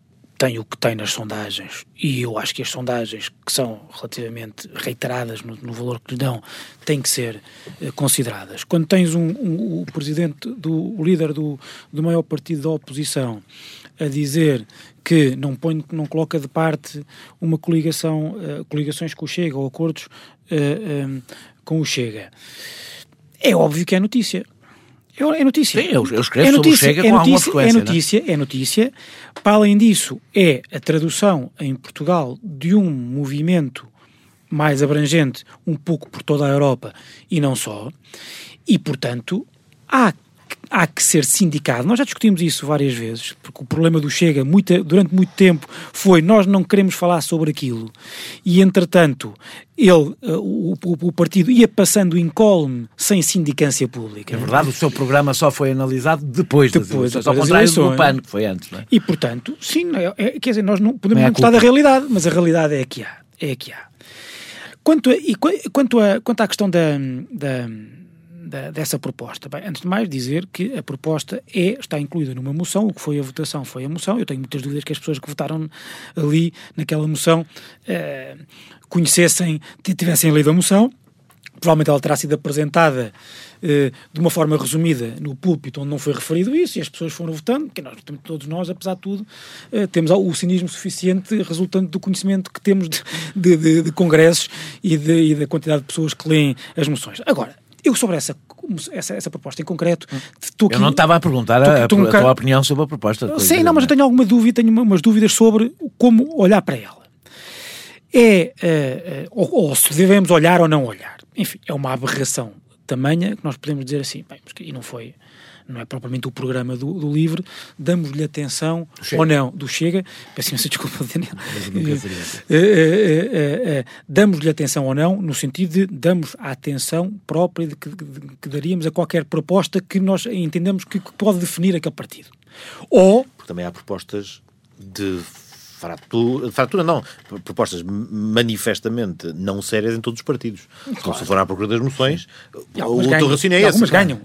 D: tem o que tem nas sondagens, e eu acho que as sondagens, que são relativamente reiteradas no, no valor que lhe dão, têm que ser uh, consideradas. Quando tens um, um, o presidente, do, o líder do, do maior partido da oposição a dizer que não, põe, não coloca de parte uma coligação, uh, coligações com o Chega ou acordos uh, um, com o Chega, é óbvio que é notícia. É notícia.
A: Sim, eu, eu escrevo
D: é notícia,
A: sobre o Chega
D: é
A: com
D: notícia,
A: alguma frequência.
D: É notícia, é notícia. Para além disso, é a tradução em Portugal de um movimento mais abrangente, um pouco por toda a Europa e não só. E, portanto, há, há que ser sindicado. Nós já discutimos isso várias vezes, porque o problema do Chega, muita, durante muito tempo, foi nós não queremos falar sobre aquilo. E, entretanto, ele, o, o, o partido ia passando incólume sem sindicância pública.
A: É verdade, o seu programa só foi analisado depois,
D: depois
A: das eleições, ao contrário do P A N, que foi antes, não é?
D: E, portanto, sim, é, é, quer dizer, nós não podemos
A: não é
D: não gostar da realidade, mas a realidade é a que há. É a que há. Quanto a, e, quanto, a, quanto à questão da, da, da, dessa proposta, bem, antes de mais dizer que a proposta é, está incluída numa moção, o que foi a votação foi a moção. Eu tenho muitas dúvidas que as pessoas que votaram ali naquela moção eh, conhecessem, tivessem lido a moção. Provavelmente ela terá sido apresentada eh, de uma forma resumida no púlpito onde não foi referido isso, e as pessoas foram votando, porque nós, todos nós, apesar de tudo, eh, temos o cinismo suficiente resultante do conhecimento que temos de, de, de, de congressos e, de, e da quantidade de pessoas que leem as moções. Agora, eu sobre essa, essa, essa proposta em concreto... Estou aqui,
A: eu não estava a perguntar
D: estou,
A: a,
D: estou
A: a,
D: um
A: a
D: bocado...
A: tua opinião sobre a proposta.
D: Sim, não, mas eu tenho alguma dúvida, tenho umas dúvidas sobre como olhar para ela. É, uh, uh, ou, ou se devemos olhar ou não olhar. Enfim, é uma aberração tamanha que nós podemos dizer assim, bem, porque, e não foi, não é propriamente o programa do, do LIVRE, damos-lhe atenção ou não, do Chega, peço imensa desculpa, Daniel, uh, uh, uh, uh, damos-lhe atenção ou não, no sentido de damos a atenção própria de que, de, que daríamos a qualquer proposta que nós entendemos que, que pode definir aquele partido. Ou...
C: Porque também há propostas de... Fratura, fratura não, propostas manifestamente não sérias em todos os partidos. Claro. Se for à procura das moções, o teu raciocínio é esse.
D: Algumas ganham.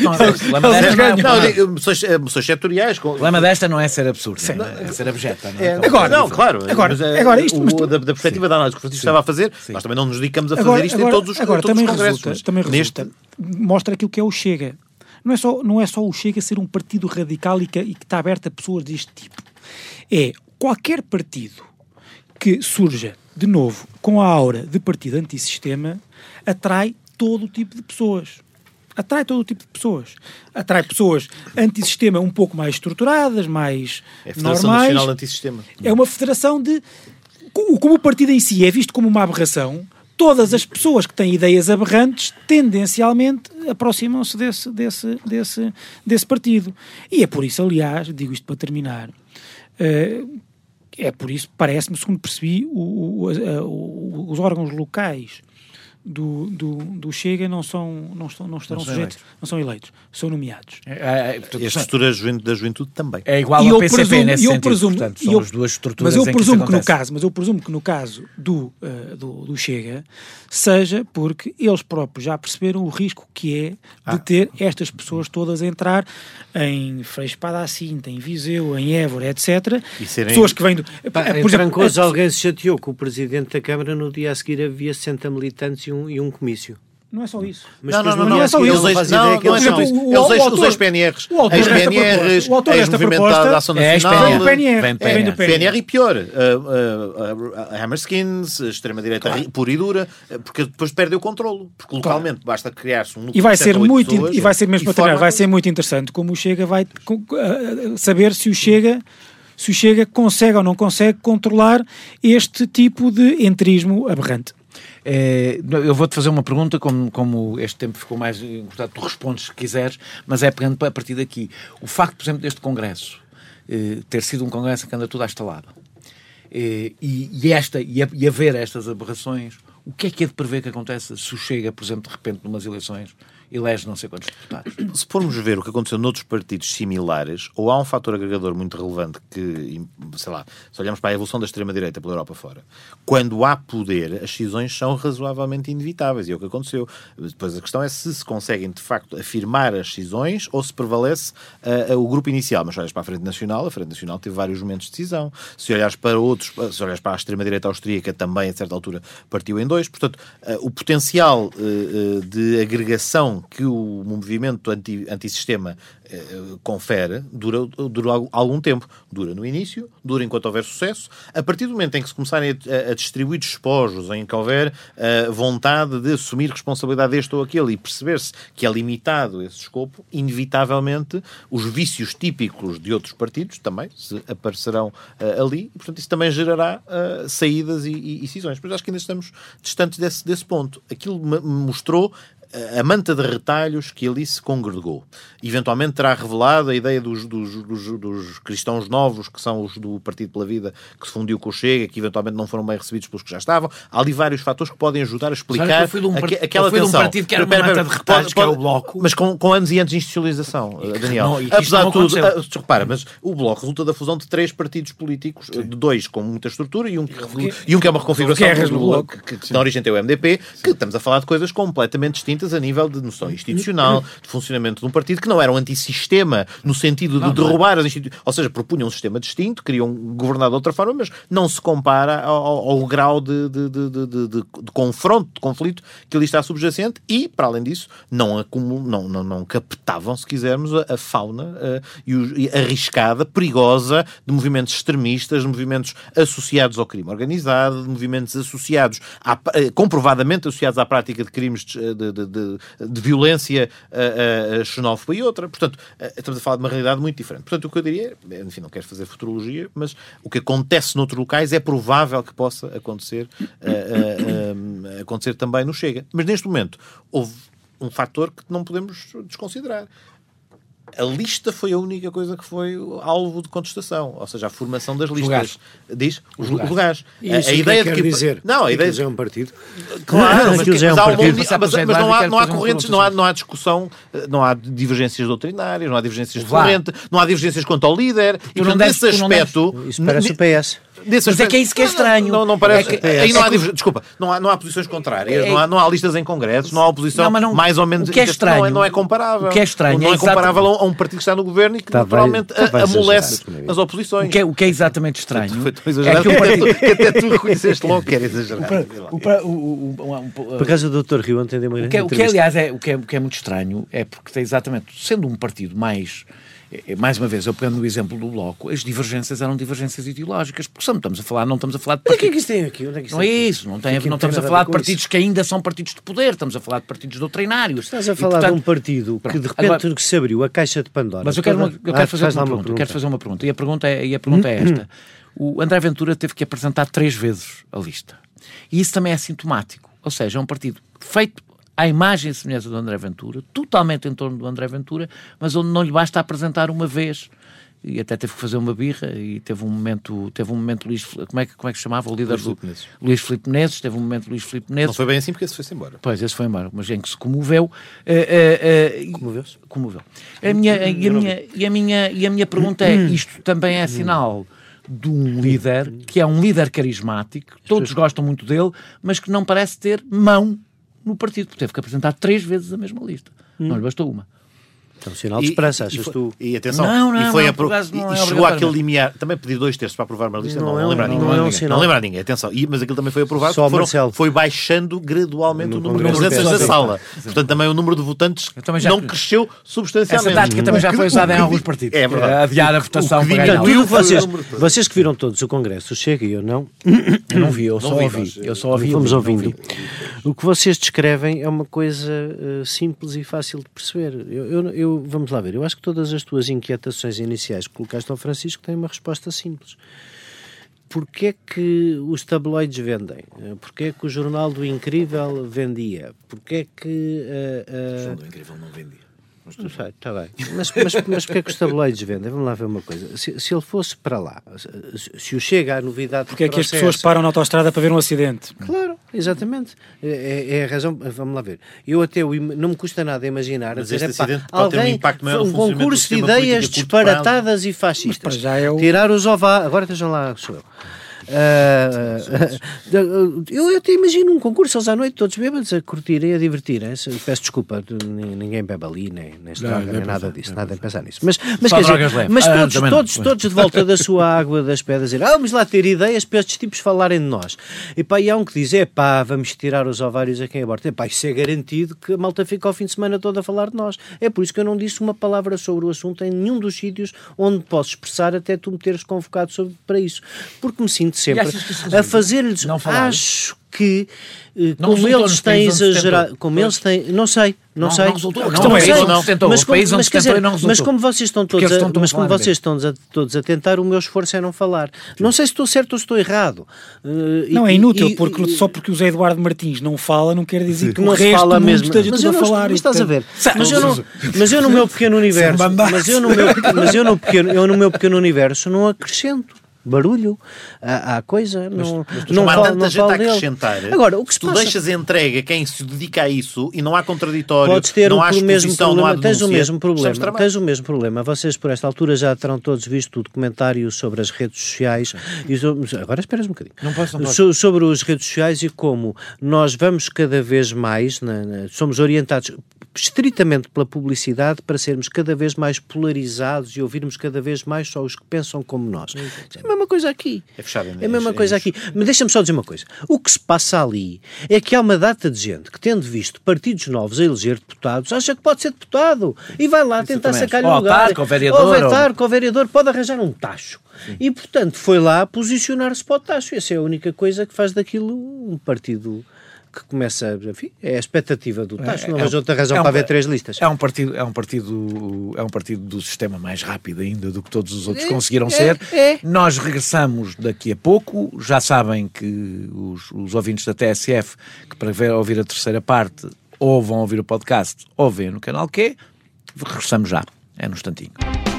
C: Moções setoriais.
A: O problema desta não é ser absurdo, não é, é ser abjeta. Não, é?
C: É, agora, não, claro.
D: Agora,
C: mas é,
D: agora isto,
C: o,
D: mas tu...
C: da, da perspectiva sim. da análise que o Francisco estava a fazer, sim. Nós também não nos dedicamos a fazer
D: agora,
C: isto
D: agora,
C: em todos os,
D: agora,
C: todos
D: também
C: os congressos.
D: Resulta, também resulta, neste... mostra aquilo que é o Chega. Não é só, não é só o Chega ser um partido radical e que, e que está aberto a pessoas deste tipo. É qualquer partido que surja, de novo, com a aura de partido antissistema, atrai todo o tipo de pessoas. Atrai todo o tipo de pessoas. Atrai pessoas antissistema um pouco mais estruturadas, mais
C: é a Federação
D: normais.
C: Nacional Antissistema.
D: É uma federação de... Como o partido em si é visto como uma aberração, todas as pessoas que têm ideias aberrantes, tendencialmente, aproximam-se desse, desse, desse, desse partido. E é por isso, aliás, digo isto para terminar... Uh, É por isso, parece-me, segundo percebi, o, o, o, os órgãos locais do, do, do Chega não, são, não, estão, não estarão não sujeitos, eleitos. não são eleitos, são nomeados.
C: É, é, é, portanto, e a estrutura da juventude também.
A: É igual ao P C P presumo, nesse sentido, presumo, portanto, são eu, as duas estruturas
D: mas eu
A: em
D: presumo
A: que,
D: que no caso, Mas eu presumo que no caso do, uh, do, do Chega, seja porque eles próprios já perceberam o risco que é de ah. ter estas pessoas todas a entrar em Frei Espada à Cinta, em Viseu, em Évora, etcétera. E serem... Pessoas que vêm do...
B: Pá, por exemplo, Trancoso, a... alguém se chateou que o Presidente da Câmara no dia a seguir havia sessenta militantes e um, e um comício.
D: Não é só isso.
C: Mas não, não, não, não é só isso. Eles não, não é só isso. Eles, os ex-P N Rs, ex-P N Rs, ex-movimentada da Ação Nacional,
D: vem do
C: P N R e pior, Hammerskins, extrema-direita pura e dura, porque depois perde o controlo, porque localmente basta criar-se um núcleo
D: e vai ser muito e vai ser mesmo para vai ser muito interessante como o Chega vai saber se o Chega se o Chega consegue ou não consegue controlar este tipo de entrismo aberrante.
A: É, eu vou-te fazer uma pergunta, como, como este tempo ficou mais encurtado, tu respondes se quiseres, mas é pegando a partir daqui. O facto, por exemplo, deste Congresso eh, ter sido um Congresso que anda tudo à estalada eh, e, e, esta, e, a, e haver estas aberrações, o que é que é de prever que aconteça se o Chega, por exemplo, de repente, numas eleições, elege não sei quantos deputados.
C: Se formos ver o que aconteceu noutros partidos similares, ou há um fator agregador muito relevante que, sei lá, se olharmos para a evolução da extrema-direita pela Europa fora, quando há poder, as decisões são razoavelmente inevitáveis, e é o que aconteceu. Depois a questão é se se conseguem, de facto, afirmar as decisões ou se prevalece uh, uh, o grupo inicial. Mas se olhas para a Frente Nacional, a Frente Nacional teve vários momentos de decisão. Se olhares para outros, se olhares para a extrema-direita austríaca, também, a certa altura, partiu em dois. Portanto, uh, o potencial uh, uh, de agregação que o movimento anti, antissistema uh, confere dura, dura algum tempo. Dura no início, dura enquanto houver sucesso. A partir do momento em que se começarem a, a distribuir despojos, em que houver uh, vontade de assumir responsabilidade deste ou aquele e perceber-se que é limitado esse escopo, inevitavelmente os vícios típicos de outros partidos também se aparecerão uh, ali e, portanto, isso também gerará uh, saídas e, e, e cisões. Mas acho que ainda estamos distantes desse, desse ponto. Aquilo me mostrou a manta de retalhos que ali se congregou. Eventualmente terá revelado a ideia dos, dos, dos, dos cristãos novos, que são os do Partido pela Vida, que se fundiu com o Chega, que eventualmente não foram bem recebidos pelos que já estavam. Há ali vários fatores que podem ajudar a explicar
A: foi de um part...
C: aquela
A: foi
C: tensão.
A: De um partido que era uma
C: pera,
A: manta
C: pera,
A: de retalhos,
C: pode,
A: que é o Bloco.
C: Mas com, com anos e anos de institucionalização, Daniel.
A: Não,
C: Apesar de tudo,
A: uh,
C: repara, mas o Bloco resulta da fusão de três partidos políticos, Sim. de dois com muita estrutura e um que, e um que é uma reconfiguração do Bloco, que, que na origem tem o M D P, Sim. que estamos a falar de coisas completamente distintas a nível de noção institucional, de funcionamento de um partido, que não era um antissistema no sentido de não, derrubar não é. as instituições, ou seja, propunham um sistema distinto, queriam governar de outra forma, mas não se compara ao, ao, ao grau de, de, de, de, de, de confronto, de conflito que ali está subjacente e, para além disso, não, acumul, não, não, não captavam, se quisermos, a, a fauna uh, e, o, e arriscada, perigosa, de movimentos extremistas, de movimentos associados ao crime organizado, de movimentos associados, à, uh, comprovadamente associados à prática de crimes de, de, de, de, de violência a, a, a xenófoba e outra. Portanto, estamos a falar de uma realidade muito diferente. Portanto, o que eu diria, enfim, não quero fazer futurologia, mas o que acontece noutros locais é provável que possa acontecer, uh, uh, uh, acontecer também no Chega. Mas neste momento houve um fator que não podemos desconsiderar. A lista foi a única coisa que foi alvo de contestação, ou seja, a formação das listas.
A: Lugares.
C: Diz? Os lugares. lugares.
B: E isso a, a ideia que de que
C: dizer? Não, a ideia
B: é um partido.
C: Claro, mas,
B: que,
C: é um
B: mas,
C: partido. Mas, mas, mas não há, não há correntes, não há, não há discussão, não há divergências doutrinárias, não há divergências de corrente, não há divergências quanto ao líder. E portanto, nesse aspecto,
B: isso parece o P S.
A: Mas aspecto, é que é isso que é estranho.
C: Não, não, não parece.
A: É que,
C: aí não
A: é
C: há,
A: que,
C: desculpa, não há, não há posições contrárias, é, não, há, não há listas em congressos, não há oposição
A: não, não,
C: mais ou menos.
A: O que é estranho,
C: não, é, não é comparável.
A: O que é estranho
C: não é,
A: é
C: comparável a um partido que está no governo e que
B: tá
C: naturalmente
B: vai,
C: amolece as oposições.
A: O que, é, o que é exatamente estranho
C: foi tão exagerado é que, o partido... que até tu reconheceste logo que era exagerado.
B: Por acaso o doutor Rio entendeu uma
A: grande o que, o que aliás é o que, é o que é muito estranho é porque tem exatamente, sendo um partido mais. Mais uma vez, eu pegando no exemplo do Bloco, as divergências eram divergências ideológicas, porque estamos a falar, não estamos a falar de partidos...
B: O que é que isso tem aqui? Onde é que isso
A: não é isso, não, tem, não estamos a falar de partidos
B: isso?
A: que ainda são partidos de poder, estamos a falar de partidos doutrinários.
B: Estás a falar e, portanto, de um partido que de repente agora, que se abriu a caixa de Pandora...
A: Mas eu quero, uma, eu quero, ah, fazer, uma pergunta, uma pergunta. quero fazer uma pergunta, e a pergunta é, e a pergunta é esta. O André Ventura teve que apresentar três vezes a lista. E isso também é sintomático, ou seja, é um partido feito à imagem e semelhança do André Ventura, totalmente em torno do André Ventura, mas onde não lhe basta apresentar uma vez, e até teve que fazer uma birra, e teve um momento, teve um momento Luís, como é que, como é que se chamava o líder
C: Luís
A: do...
C: Filipe Menezes.
A: Luís Filipe Menezes, teve um momento Luís Filipe Menezes.
C: Não foi bem assim porque esse foi-se embora.
A: Pois, esse foi embora, mas em que se comoveu. Uh, uh, uh,
B: Comoveu-se?
A: Comoveu. A minha, e, a minha, e, a minha, e a minha pergunta é, isto também é sinal de um líder, que é um líder carismático, todos gostam muito dele, mas que não parece ter mão no partido, porque teve que apresentar três vezes a mesma lista. Hum. Não lhe bastou uma.
B: É um sinal de esperança, achas
C: e,
B: tu?
C: E atenção,
A: não, não,
C: e, foi
A: não,
C: apro...
A: não
C: e
A: é
C: chegou àquele limiar. Também pedi dois terços para aprovar uma lista, não, não, não lembra ninguém.
B: Não,
C: não,
B: é um sinal.
C: não lembra ninguém, atenção. E, mas aquilo também foi aprovado,
B: só
C: foram, foi baixando gradualmente no o número de presenças da sala. Portanto, também o número de votantes já... não cresceu substancialmente.
A: Essa tática também já foi usada em alguns partidos.
C: É verdade.
A: Adiar a votação para ganhar.
B: Vocês, vocês que viram todos o Congresso, o Chega e eu não.
A: Eu não vi, eu só ouvi. Eu só ouvi.
B: Fomos ouvindo. O que vocês descrevem é uma coisa simples e fácil de perceber. Eu, vamos lá ver, eu acho que todas as tuas inquietações iniciais que colocaste ao Francisco têm uma resposta simples. Porquê é que os tabloides vendem? Porquê é que o Jornal do Incrível vendia? Porquê é que... Uh, uh...
A: O Jornal do Incrível não vendia.
B: Não sei, está bem. Mas, mas, mas porque é que os tabloides vendem? Vamos lá ver uma coisa. Se, se ele fosse para lá, se, se o chega a novidade...
D: Porque é que as pessoas param na autoestrada para ver um acidente?
B: Claro, exatamente. É, é a razão... Vamos lá ver. Eu até o, não me custa nada imaginar...
C: Mas
B: dizer,
C: este
B: epá,
C: acidente pode ter um impacto maior no
B: um
C: funcionamento do
B: concurso de
C: sistema
B: ideias
C: político a curto
B: disparatadas e fascistas.
D: já é o...
B: Tirar os ovários... Agora estejam lá, sou eu. Uh, uh, eu até imagino um concurso, eles à noite todos bêbados a curtirem, a divertirem. Peço desculpa, ninguém bebe ali, nem, nem se droga, nem nada disso, nada de pensar nisso. Mas, mas, quer dizer, mas todos, ah, todos, todos de volta da sua água das pedras, dizer, ah, vamos lá ter ideias para estes tipos falarem de nós. E pá, e há um que diz, é pá, vamos tirar os ovários a quem aborta. É pá, isso é garantido que a malta fica ao fim de semana todo a falar de nós. É por isso que eu não disse uma palavra sobre o assunto em nenhum dos sítios onde posso expressar até tu me teres convocado sobre, para isso. Porque me sinto sempre a fazer-lhes, acho que
A: não
B: como eles têm exagerado, como pois. eles têm, não sei, não, não sei,
A: não resultou,
B: não,
A: não,
B: não,
A: não,
B: sei,
A: não, não, não,
B: mas, como, mas, dizer,
A: não
B: mas como vocês estão todos, a, estão mas como vocês estão a, todos a tentar, o meu esforço é não falar. Sim. Não sei se estou certo ou se estou errado.
D: Uh, não e, é inútil, e, porque e, só porque o Zé Eduardo Martins não fala, não quer dizer que
B: não
D: o resto
B: fala
D: do
B: mesmo.
D: esteja
B: mas
D: tudo
B: eu não,
D: a falar.
B: Mas estás a ver? Mas eu, não,
A: mas,
B: mas eu no meu pequeno universo, mas eu no meu, mas eu no pequeno, eu no meu pequeno universo não acrescento barulho à, à coisa, não,
C: mas, mas
B: não,
C: não há
B: falo,
C: tanta
B: não
C: gente a
B: dele.
C: acrescentar.
B: Agora, o que se
C: tu
B: passa...
C: deixas entregue a quem se dedica a isso e não há contraditório,
B: podes ter
C: não
B: o,
C: há
B: mesmo problema,
C: não há
B: tens o mesmo problema,
C: tens
B: tens o mesmo problema. Vocês por esta altura já terão todos visto o documentário sobre as redes sociais e sobre... agora esperas um bocadinho.
A: Não posso, não posso.
B: So, sobre as redes sociais e como nós vamos cada vez mais, na, na, somos orientados estritamente pela publicidade para sermos cada vez mais polarizados e ouvirmos cada vez mais só os que pensam como nós. É a mesma coisa aqui.
C: É fechado,
B: é a mesma é coisa aqui. Mas deixa-me só dizer uma coisa. O que se passa ali é que há uma data de gente que, tendo visto partidos novos a eleger deputados, acha que pode ser deputado e vai lá tentar sacar-lhe um lugar.
A: Autarco, ou vereador.
B: Ou autarco, ou vereador, pode arranjar um tacho. Sim. E, portanto, foi lá posicionar-se para o tacho. Essa é a única coisa que faz daquilo um partido... que começa, enfim, é a expectativa do tacho, é, não vejo é, outra razão é um, para haver três listas.
A: É um partido, é um partido, é um partido do sistema mais rápido ainda do que todos os outros
B: é,
A: conseguiram
B: é,
A: ser.
B: É.
A: Nós regressamos daqui a pouco, já sabem que os, os ouvintes da T S F que para ver, ouvir a terceira parte ou vão ouvir o podcast ou vêem no canal Q, regressamos já, é no instantinho.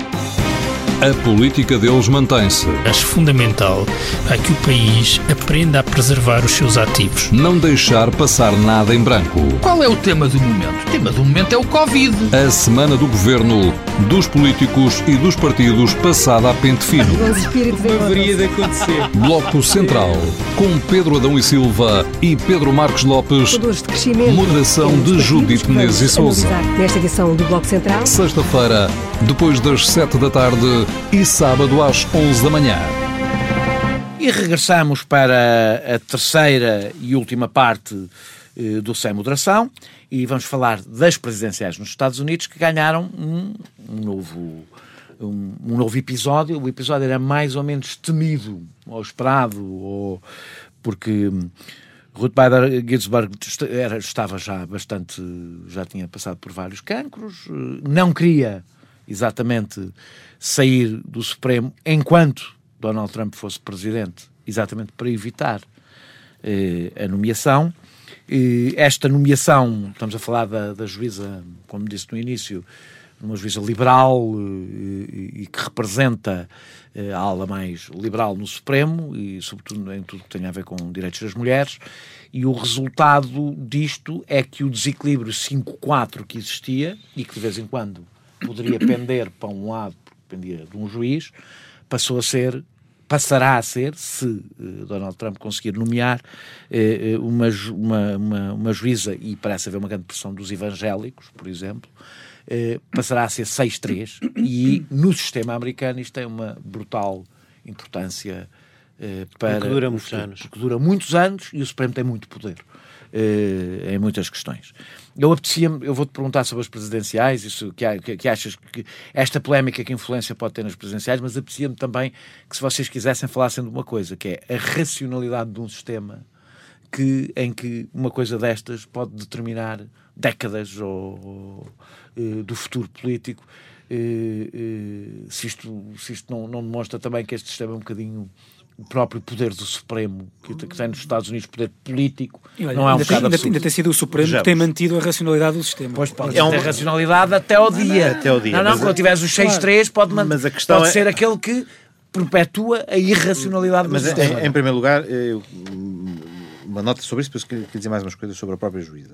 E: A política deles mantém-se.
F: Acho fundamental é que o país aprenda a preservar os seus ativos.
E: Não deixar passar nada em branco.
G: Qual é o tema do momento? O tema do momento é o Covid.
E: A semana do governo, dos políticos e dos partidos passada a pente fino.
H: Não haveria de acontecer.
E: Bloco Central, com Pedro Adão e Silva e Pedro Marcos Lopes.
H: De
E: moderação de Judite Menezes e Sousa.
H: Nesta edição do Bloco Central.
E: Sexta-feira, depois das sete da tarde e sábado às onze da manhã.
A: E regressamos para a terceira e última parte eh, do Sem Moderação e vamos falar das presidenciais nos Estados Unidos que ganharam um, um, novo, um, um novo episódio. O episódio era mais ou menos temido ou esperado, ou porque Ruth Bader Ginsburg era, estava já bastante, já tinha passado por vários cancros, não queria exatamente sair do Supremo enquanto Donald Trump fosse presidente, exatamente para evitar eh, a nomeação. E esta nomeação, estamos a falar da, da juíza, como disse no início, uma juíza liberal e, e que representa eh, a ala mais liberal no Supremo e sobretudo em tudo que tem a ver com direitos das mulheres, e o resultado disto é que o desequilíbrio cinco quatro que existia e que de vez em quando poderia pender para um lado, porque dependia de um juiz, passou a ser, passará a ser, se uh, Donald Trump conseguir nomear uh, uma, uma, uma, uma juíza, e parece haver uma grande pressão dos evangélicos, por exemplo, uh, passará a ser seis três, e no sistema americano isto tem uma brutal importância uh, para...
B: Porque dura muitos anos.
A: Porque dura muitos anos e o Supremo tem muito poder uh, em muitas questões. Eu apetecia-me, eu vou-te perguntar sobre as presidenciais, isso, que, que, que achas que esta polémica que influência pode ter nas presidenciais, mas apetecia-me também que, se vocês quisessem, falassem de uma coisa, que é a racionalidade de um sistema que, em que uma coisa destas pode determinar décadas ou, ou, uh, do futuro político. Uh, uh, se isto, se isto não, não demonstra também que este sistema é um bocadinho o próprio poder do Supremo, que, que tem nos Estados Unidos poder político,
D: Olha,
A: não é um
D: ainda, tem,
A: bocado
D: ainda, ainda tem sido o Supremo
C: Vejamos.
D: que tem mantido a racionalidade do sistema.
A: Pois pode
C: É um-
A: ter racionalidade até ao dia.
C: Até ao dia,
A: Não, não,
C: mas-
A: quando tiveres os seis três pode, man-
C: Mas a questão
A: pode
C: é-
A: ser aquele que perpetua a irracionalidade do
C: Mas,
A: sistema.
C: em, em primeiro lugar, eu, uma nota sobre isso, depois queria dizer mais umas coisas sobre a própria juíza.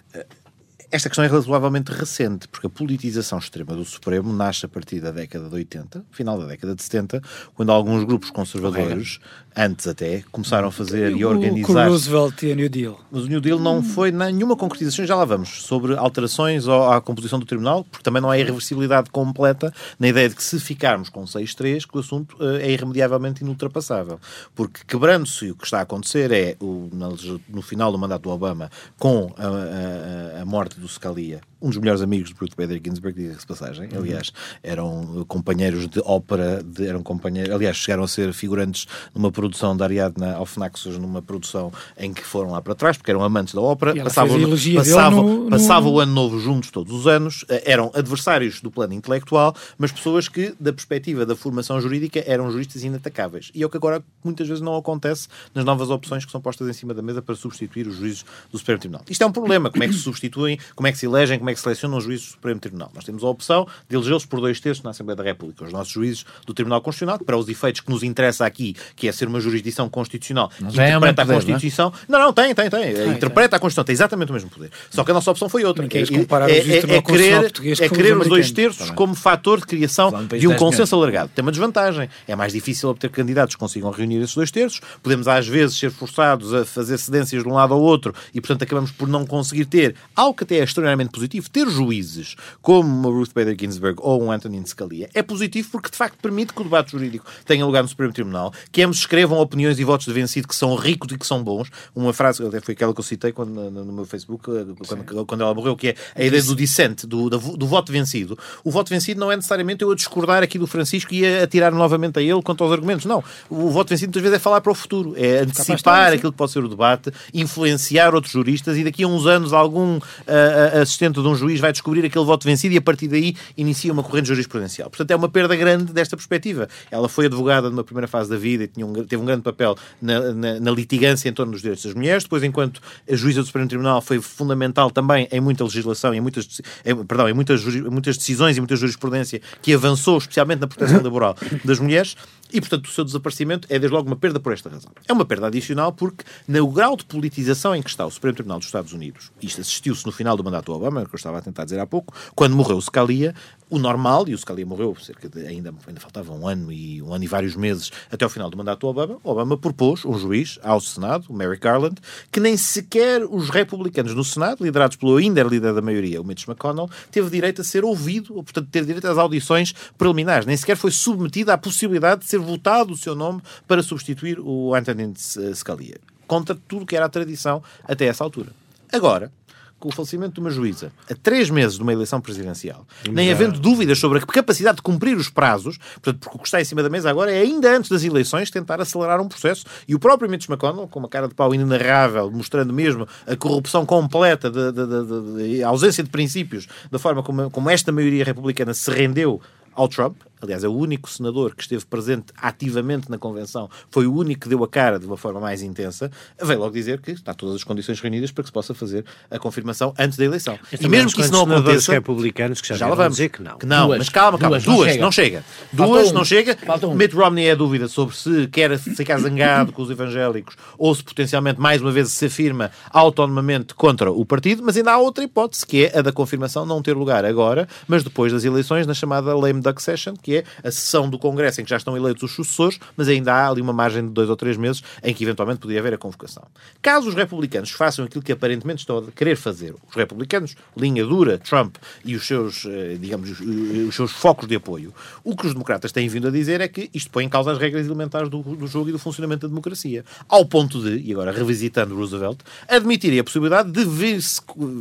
C: Esta questão é razoavelmente recente, porque a politização extrema do Supremo nasce a partir da década de oitenta, final da década de setenta, quando alguns grupos conservadores, antes até, começaram a fazer e
D: O-
C: organizar...
D: Com o Roosevelt e a New Deal.
C: Mas o New Deal não foi nenhuma concretização, já lá vamos, sobre alterações ao- à composição do Tribunal, porque também não há irreversibilidade completa na ideia de que se ficarmos com seis três, que o assunto eh, é irremediavelmente inultrapassável. Porque quebrando-se, o que está a acontecer é, o, na, no final do mandato do Obama, com a, a, a morte do Scalia, um dos melhores amigos de Ruth Bader Ginsburg, diga-se passagem, aliás, eram companheiros de ópera, de, eram companheiros, aliás, chegaram a ser figurantes numa produção da Ariadna auf Naxos, numa produção em que foram lá para trás, porque eram amantes da ópera,
D: E ela
C: passavam,
D: fez a elogia dele
C: passavam,
D: no-
C: passavam
D: no-
C: o ano novo juntos todos os anos, eram adversários do plano intelectual, mas pessoas que, da perspectiva da formação jurídica, eram juristas inatacáveis. E é o que agora muitas vezes não acontece nas novas opções que são postas em cima da mesa para substituir os juízes do Supremo Tribunal. Isto é um problema. Como é que se substituem, como é que se elegem, como é que se selecionam os juízes do Supremo Tribunal? Nós temos a opção de elegê-los por dois terços na Assembleia da República. Os nossos juízes do Tribunal Constitucional, para os efeitos que nos interessa aqui, que é ser uma jurisdição constitucional, que
A: tem o mesmo
C: interpreta a
A: poder,
C: Constituição... Não, não, tem, tem, tem. Interpreta a Constituição, tem exatamente o mesmo poder. Só que a nossa opção foi outra.
D: Não queres
C: É-
D: comparar
C: é,
D: os juízes do
C: é, é
D: Tribunal Constitucional
C: querer,
D: português
C: é
D: com
C: querer
D: os
C: os dois
D: americanos.
C: terços como fator de criação
A: Vamos para
C: de um
A: dez
C: consenso
A: milhões.
C: alargado. Tem uma desvantagem. É mais difícil obter candidatos que consigam reunir esses dois terços. Podemos, às vezes, ser forçados a fazer cedências de um lado ao outro e, portanto, acabamos por não conseguir ter, algo que até é extraordinariamente positivo, ter juízes como uma Ruth Bader Ginsburg ou um Antonin Scalia. É positivo porque, de facto, permite que o debate jurídico tenha lugar no Supremo Tribunal, que ambos escrevam opiniões e votos de vencido que são ricos e que são bons. Uma frase, até foi aquela que eu citei quando, no, no meu Facebook, quando, quando ela morreu, que é a ideia do dissent, do, do, do voto vencido. O voto vencido não é necessariamente eu a discordar aqui do Francisco e a atirar novamente a ele quanto aos argumentos. Não. O voto vencido muitas vezes é falar para o futuro, é antecipar aquilo que pode ser o debate, influenciar outros juristas e daqui a uns anos algum uh, assistente de um juiz vai descobrir aquele voto vencido e a partir daí inicia uma corrente jurisprudencial. Portanto, é uma perda grande desta perspectiva. Ela foi advogada numa primeira fase da vida e tinha um, teve um grande papel na, na, na litigância em torno dos direitos das mulheres. Depois, enquanto a juíza do Supremo Tribunal, foi fundamental também em muita legislação, em muitas, em, perdão, em muitas, muitas decisões e muita jurisprudência que avançou, especialmente na proteção laboral das mulheres. E, portanto, o seu desaparecimento é, desde logo, uma perda por esta razão. É uma perda adicional porque, no grau de politização em que está o Supremo Tribunal dos Estados Unidos, isto assistiu-se no final do mandato do Obama, que eu estava a tentar dizer há pouco, quando morreu o Scalia, o normal, e o Scalia morreu cerca de, ainda, ainda faltava um ano e um ano e vários meses até ao final do mandato do Obama, o Obama propôs um juiz ao Senado, o Merrick Garland, que nem sequer os republicanos no Senado, liderados pelo ainda líder da maioria, o Mitch McConnell, teve direito a ser ouvido, ou, portanto, ter direito às audições preliminares. Nem sequer foi submetido à possibilidade de ser votado o seu nome para substituir o Antonin Scalia. Contra tudo que era a tradição até essa altura. Agora, com o falecimento de uma juíza a três meses de uma eleição presidencial, nem havendo dúvidas sobre a capacidade de cumprir os prazos, portanto, porque o que está em cima da mesa agora é, ainda antes das eleições, tentar acelerar um processo, e o próprio Mitch McConnell, com uma cara de pau inenarrável, mostrando mesmo a corrupção completa, de, de, de, de, de, a ausência de princípios, da forma como, como esta maioria republicana se rendeu ao Trump. Aliás, é o único senador que esteve presente ativamente na convenção, foi o único que deu a cara de uma forma mais intensa, veio logo dizer que está todas as condições reunidas para que se possa fazer a confirmação antes da eleição.
B: Mas
C: E mesmo que isso não aconteça,
B: republicanos que já,
C: já lá
B: vão
C: vamos
B: dizer que não.
C: Que não,
A: Duas.
C: mas calma, calma.
A: Duas,
C: Duas,
A: não
C: não
A: chega.
C: chega.
A: Falta
C: Duas,
A: um.
C: não chega.
A: Falta um.
C: Mitt Romney é dúvida sobre se quer ficar zangado com os evangélicos ou se potencialmente, mais uma vez, se afirma autonomamente contra o partido, mas ainda há outra hipótese, que é a da confirmação não ter lugar agora, mas depois das eleições, na chamada lame duck session, que é a sessão do Congresso em que já estão eleitos os sucessores, mas ainda há ali uma margem de dois ou três meses em que eventualmente poderia haver a convocação. Caso os republicanos façam aquilo que aparentemente estão a querer fazer, os republicanos, linha dura, Trump e os seus, digamos, os seus focos de apoio, o que os democratas têm vindo a dizer é que isto põe em causa as regras elementares do, do jogo e do funcionamento da democracia. Ao ponto de, e agora revisitando Roosevelt, admitirem a possibilidade de ver-se,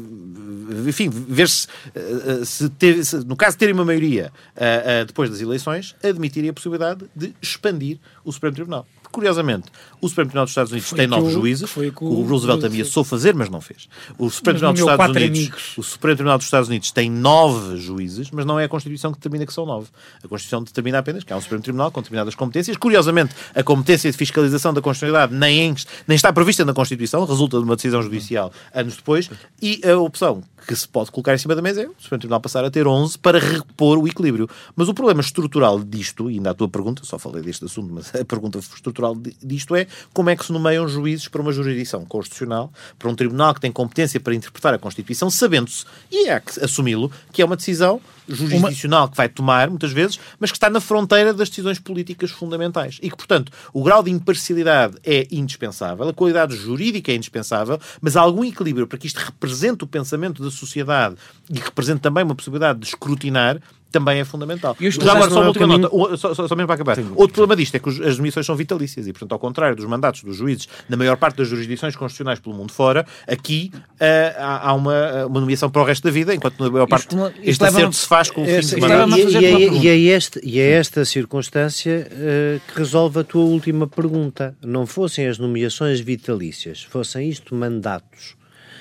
C: enfim, ver-se, se ter, se, no caso de terem uma maioria uh, uh, depois das eleições, admitirem a possibilidade de expandir o Supremo Tribunal. curiosamente, o Supremo Tribunal dos Estados Unidos
D: Foi
C: tem nove
D: o-
C: juízes,
D: foi com
C: o Roosevelt
D: o-
C: ameaçou fazer, mas não fez. O Supremo
D: Mas
C: Tribunal dos
D: nomeou
C: Estados
D: quatro
C: Unidos,
D: amigos.
C: o Supremo Tribunal dos Estados Unidos tem nove juízes, mas não é a Constituição que determina que são nove. A Constituição determina apenas que há um Supremo Tribunal com determinadas competências. Curiosamente, a competência de fiscalização da constitucionalidade nem, nem está prevista na Constituição, resulta de uma decisão judicial anos depois, e a opção que se pode colocar em cima da mesa é o Supremo Tribunal passar a ter onze para repor o equilíbrio. Mas o problema estrutural disto, e ainda a tua pergunta, só falei deste assunto, mas a pergunta estrutural disto é como é que se nomeiam juízes para uma jurisdição constitucional, para um tribunal que tem competência para interpretar a Constituição, sabendo-se, e é que assumi-lo, que é uma decisão jurisdicional uma... que vai tomar, muitas vezes, mas que está na fronteira das decisões políticas fundamentais. E que, portanto, o grau de imparcialidade é indispensável, a qualidade jurídica é indispensável, mas há algum equilíbrio para que isto represente o pensamento da sociedade e que represente também uma possibilidade de escrutinar, também é fundamental.
B: E
C: Já agora, só uma última
B: caminho...
C: nota, só, só, só mesmo para acabar. Sim. Outro problema disto é que as demissões são vitalícias e, portanto, ao contrário dos mandatos dos juízes, na maior parte das jurisdições constitucionais pelo mundo fora, aqui uh, há, há uma, uma nomeação para o resto da vida, enquanto na maior parte isto, isto este acerto se faz com o fim de mandato.
B: E, e, e, e, é este, e é esta circunstância uh, que resolve a tua última pergunta. Não fossem as nomeações vitalícias, fossem isto mandatos